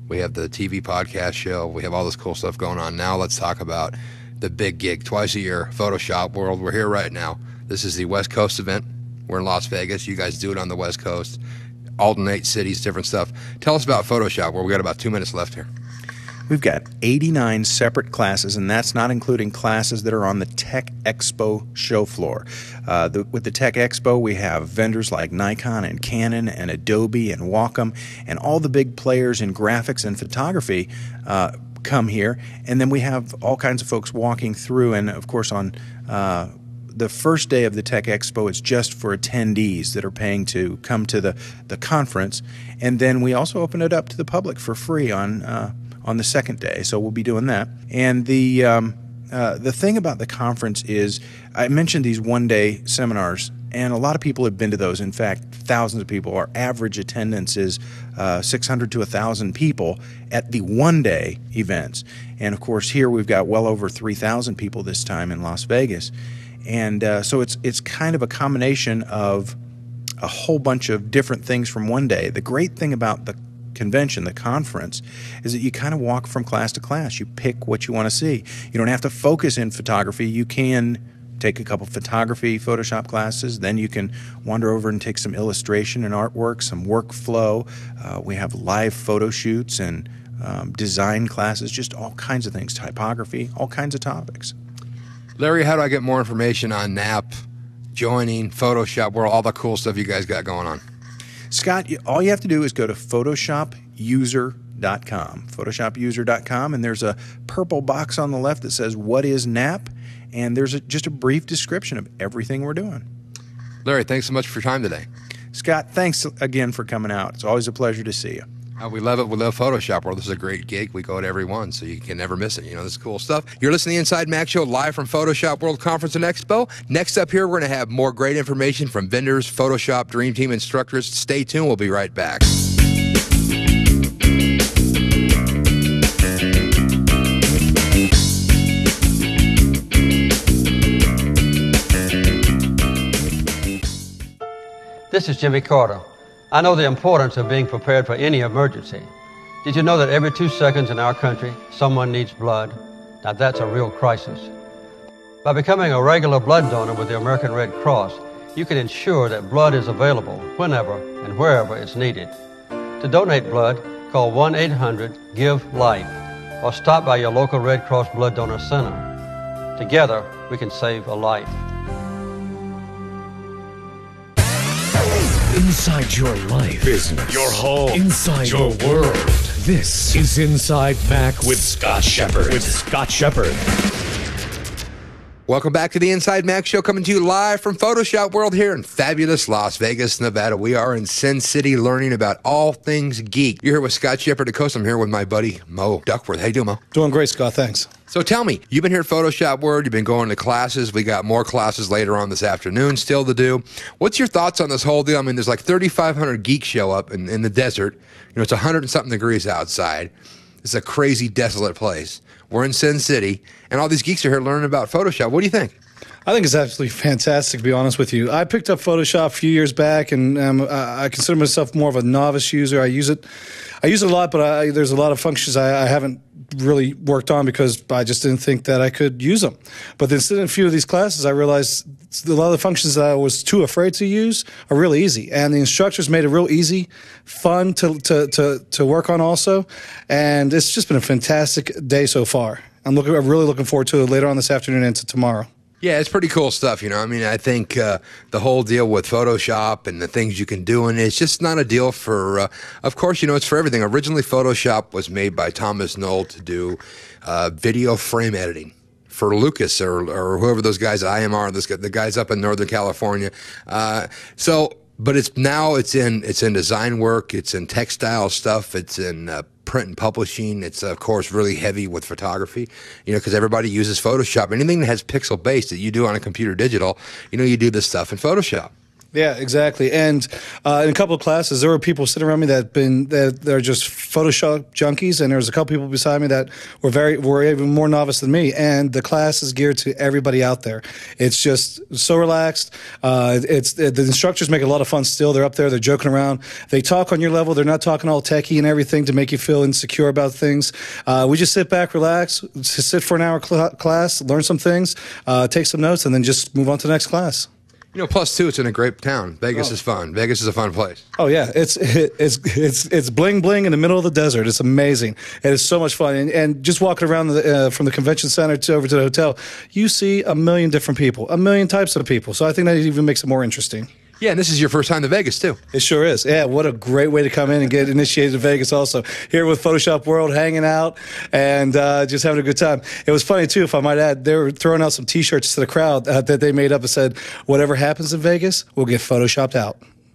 We have the T V podcast show. We have all this cool stuff going on. Now let's talk about the big gig, twice a year, Photoshop World. We're here right now. This is the West Coast event. We're in Las Vegas. You guys do it on the West Coast. Alternate cities, different stuff. Tell us about Photoshop World. We got about two minutes left here. We've got eighty-nine separate classes, and that's not including classes that are on the Tech Expo show floor. Uh, the, with the Tech Expo, we have vendors like Nikon and Canon and Adobe and Wacom, and all the big players in graphics and photography uh, come here. And then we have all kinds of folks walking through, and of course on uh, the first day of the Tech Expo, it's just for attendees that are paying to come to the, the conference. And then we also open it up to the public for free on uh, on the second day, so we'll be doing that. And the um, uh, the thing about the conference is, I mentioned these one-day seminars, and a lot of people have been to those. In fact, thousands of people. Our average attendance is uh, six hundred to one thousand people at the one-day events. And of course, here we've got well over three thousand people this time in Las Vegas. And uh, so it's it's kind of a combination of a whole bunch of different things from one day. The great thing about the convention, the conference, is that you kind of walk from class to class. You pick what you want to see. You don't have to focus in photography. You can take a couple photography, Photoshop classes. Then you can wander over and take some illustration and artwork, some workflow. Uh, we have live photo shoots and um, design classes, just all kinds of things, typography, all kinds of topics. Larry, how do I get more information on N A P, joining, Photoshop World, all the cool stuff you guys got going on? Scott, all you have to do is go to Photoshop User dot com, Photoshop User dot com, and there's a purple box on the left that says, what is N A P? And there's a, just a brief description of everything we're doing. Larry, thanks so much for your time today. Scott, thanks again for coming out. It's always a pleasure to see you. Uh, we love it. We love Photoshop World. This is a great gig. We go to every one, so you can never miss it. You know, this is cool stuff. You're listening to the Inside Mac Show live from Photoshop World Conference and Expo. Next up here, we're going to have more great information from vendors, Photoshop Dream Team instructors. Stay tuned. We'll be right back. This is Jimmy Carter. I know the importance of being prepared for any emergency. Did you know that every two seconds in our country, someone needs blood? Now that's a real crisis. By becoming a regular blood donor with the American Red Cross, you can ensure that blood is available whenever and wherever it's needed. To donate blood, call one eight hundred give life or stop by your local Red Cross Blood Donor Center. Together, we can save a life. Inside your life, business, your home, inside your world. This is Inside Mac with Scott Shepard. With Scott Shepard. Welcome back to the Inside Mac Show, coming to you live from Photoshop World here in fabulous Las Vegas, Nevada. We are in Sin City learning about all things geek. You're here with Scott Shepard of Coast. I'm here with my buddy Mo Duckworth. How you doing, Mo? Doing great, Scott. Thanks. So tell me, you've been here at Photoshop World. You've been going to classes. We got more classes later on this afternoon still to do. What's your thoughts on this whole deal? I mean, there's like thirty-five hundred geeks show up in, in the desert. You know, it's one hundred and something degrees outside. It's a crazy, desolate place. We're in Sin City, and all these geeks are here learning about Photoshop. What do you think? I think it's absolutely fantastic, to be honest with you. I picked up Photoshop a few years back, and um, I consider myself more of a novice user. I use it, I use it a lot, but I, there's a lot of functions I, I haven't really worked on because I just didn't think that I could use them. But then sitting in a few of these classes, I realized a lot of the functions that I was too afraid to use are really easy. And the instructors made it real easy, fun to, to, to, to work on also. And it's just been a fantastic day so far. I'm looking, I'm really looking forward to it later on this afternoon and to tomorrow. Yeah, it's pretty cool stuff, you know. I mean, I think uh, the whole deal with Photoshop and the things you can do, and it's just not a deal for, uh, of course, you know, it's for everything. Originally, Photoshop was made by Thomas Knoll to do uh, video frame editing for Lucas or, or whoever those guys at I M R, this guy, the guys up in Northern California. Uh, so, but it's now it's in it's in design work, it's in textile stuff, it's in uh, print and publishing. It's, of course, really heavy with photography, you know, because everybody uses Photoshop. Anything that has pixel-based that you do on a computer digital, you know, you do this stuff in Photoshop. Yeah, exactly. And uh, in a couple of classes, there were people sitting around me that been that they're just Photoshop junkies, and there was a couple people beside me that were very were even more novice than me. And the class is geared to everybody out there. It's just so relaxed. Uh, it's the instructors make a lot of fun. Still, they're up there, they're joking around. They talk on your level. They're not talking all techie and everything to make you feel insecure about things. Uh, we just sit back, relax, sit for an hour cl- class, learn some things, uh, take some notes, and then just move on to the next class. You know, plus two, it's in a great town. Vegas Oh. is fun. Vegas is a fun place. Oh yeah, it's it, it's it's it's bling bling in the middle of the desert. It's amazing. It is so much fun, and, and just walking around the, uh, from the convention center to over to the hotel, you see a million different people, a million types of people. So I think that even makes it more interesting. Yeah, and this is your first time to Vegas, too. It sure is. Yeah, what a great way to come in and get initiated to Vegas also. Here with Photoshop World, hanging out and uh, just having a good time. It was funny, too, if I might add, they were throwing out some T-shirts to the crowd uh, that they made up and said, whatever happens in Vegas, will get Photoshopped out.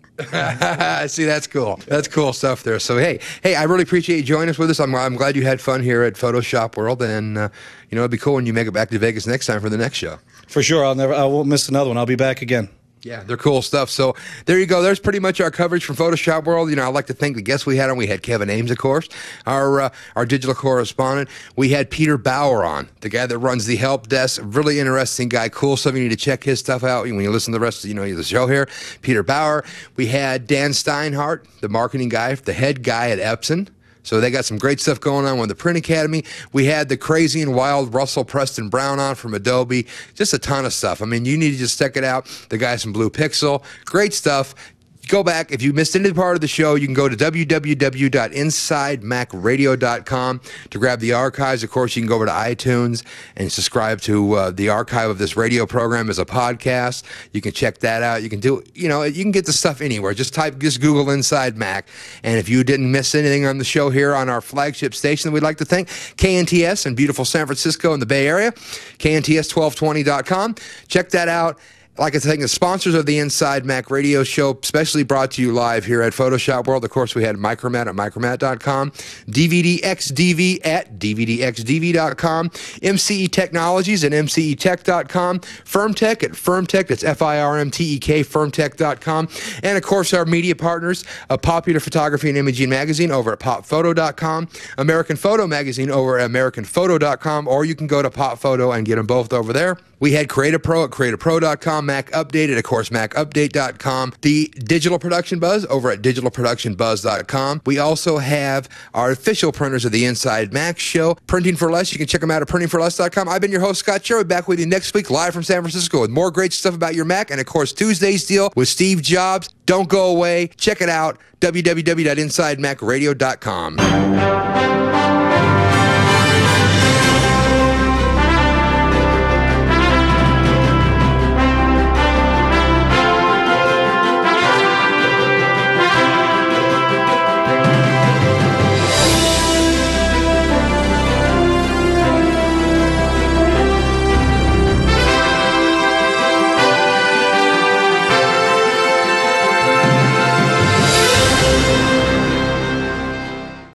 See, that's cool. That's cool stuff there. So, hey, hey, I really appreciate you joining us with us. I'm, I'm glad you had fun here at Photoshop World, and, uh, you know, it'd be cool when you make it back to Vegas next time for the next show. For sure. I'll never, I won't miss another one. I'll be back again. Yeah, they're cool stuff. So there you go. There's pretty much our coverage from Photoshop World. You know, I'd like to thank the guests we had on. We had Kevin Ames, of course, our uh, our digital correspondent. We had Peter Bauer on, the guy that runs the help desk. Really interesting guy. Cool stuff. You need to check his stuff out when you listen to the rest of you know the show here. Peter Bauer. We had Dan Steinhardt, the marketing guy, the head guy at Epson. So they got some great stuff going on with the Print Academy. We had the crazy and wild Russell Preston Brown on from Adobe. Just a ton of stuff. I mean, you need to just check it out. The guys from Blue Pixel. Great stuff. Go back. If you missed any part of the show, you can go to w w w dot inside mac radio dot com to grab the archives. Of course, you can go over to iTunes and subscribe to uh, the archive of this radio program as a podcast. You can check that out. You can do, you know, you can get the stuff anywhere. Just type, just Google Inside Mac. And if you didn't miss anything on the show here on our flagship station, we'd like to thank K N T S in beautiful San Francisco in the Bay Area, K N T S twelve twenty dot com. Check that out. Like I said, the sponsors of the Inside Mac radio show, especially brought to you live here at Photoshop World. Of course, we had Micromat at micromat dot com, D V D X D V at D V D X D V dot com, M C E Technologies at M C E tech dot com, Firmtech at Firmtech, that's F I R M T E K, firmtech dot com, and of course our media partners, uh, Popular Photography and Imaging Magazine over at pop photo dot com, American Photo Magazine over at american photo dot com, or you can go to Pop Photo and get them both over there. We had Creative Pro at creative pro dot com, Mac Update at, of course, mac update dot com, the Digital Production Buzz over at digital production buzz dot com. We also have our official printers of the Inside Mac show, Printing for Less. You can check them out at printing for less dot com. I've been your host, Scott Sherwood, back with you next week, live from San Francisco, with more great stuff about your Mac, and, of course, Tuesday's deal with Steve Jobs. Don't go away. Check it out, w w w dot inside mac radio dot com.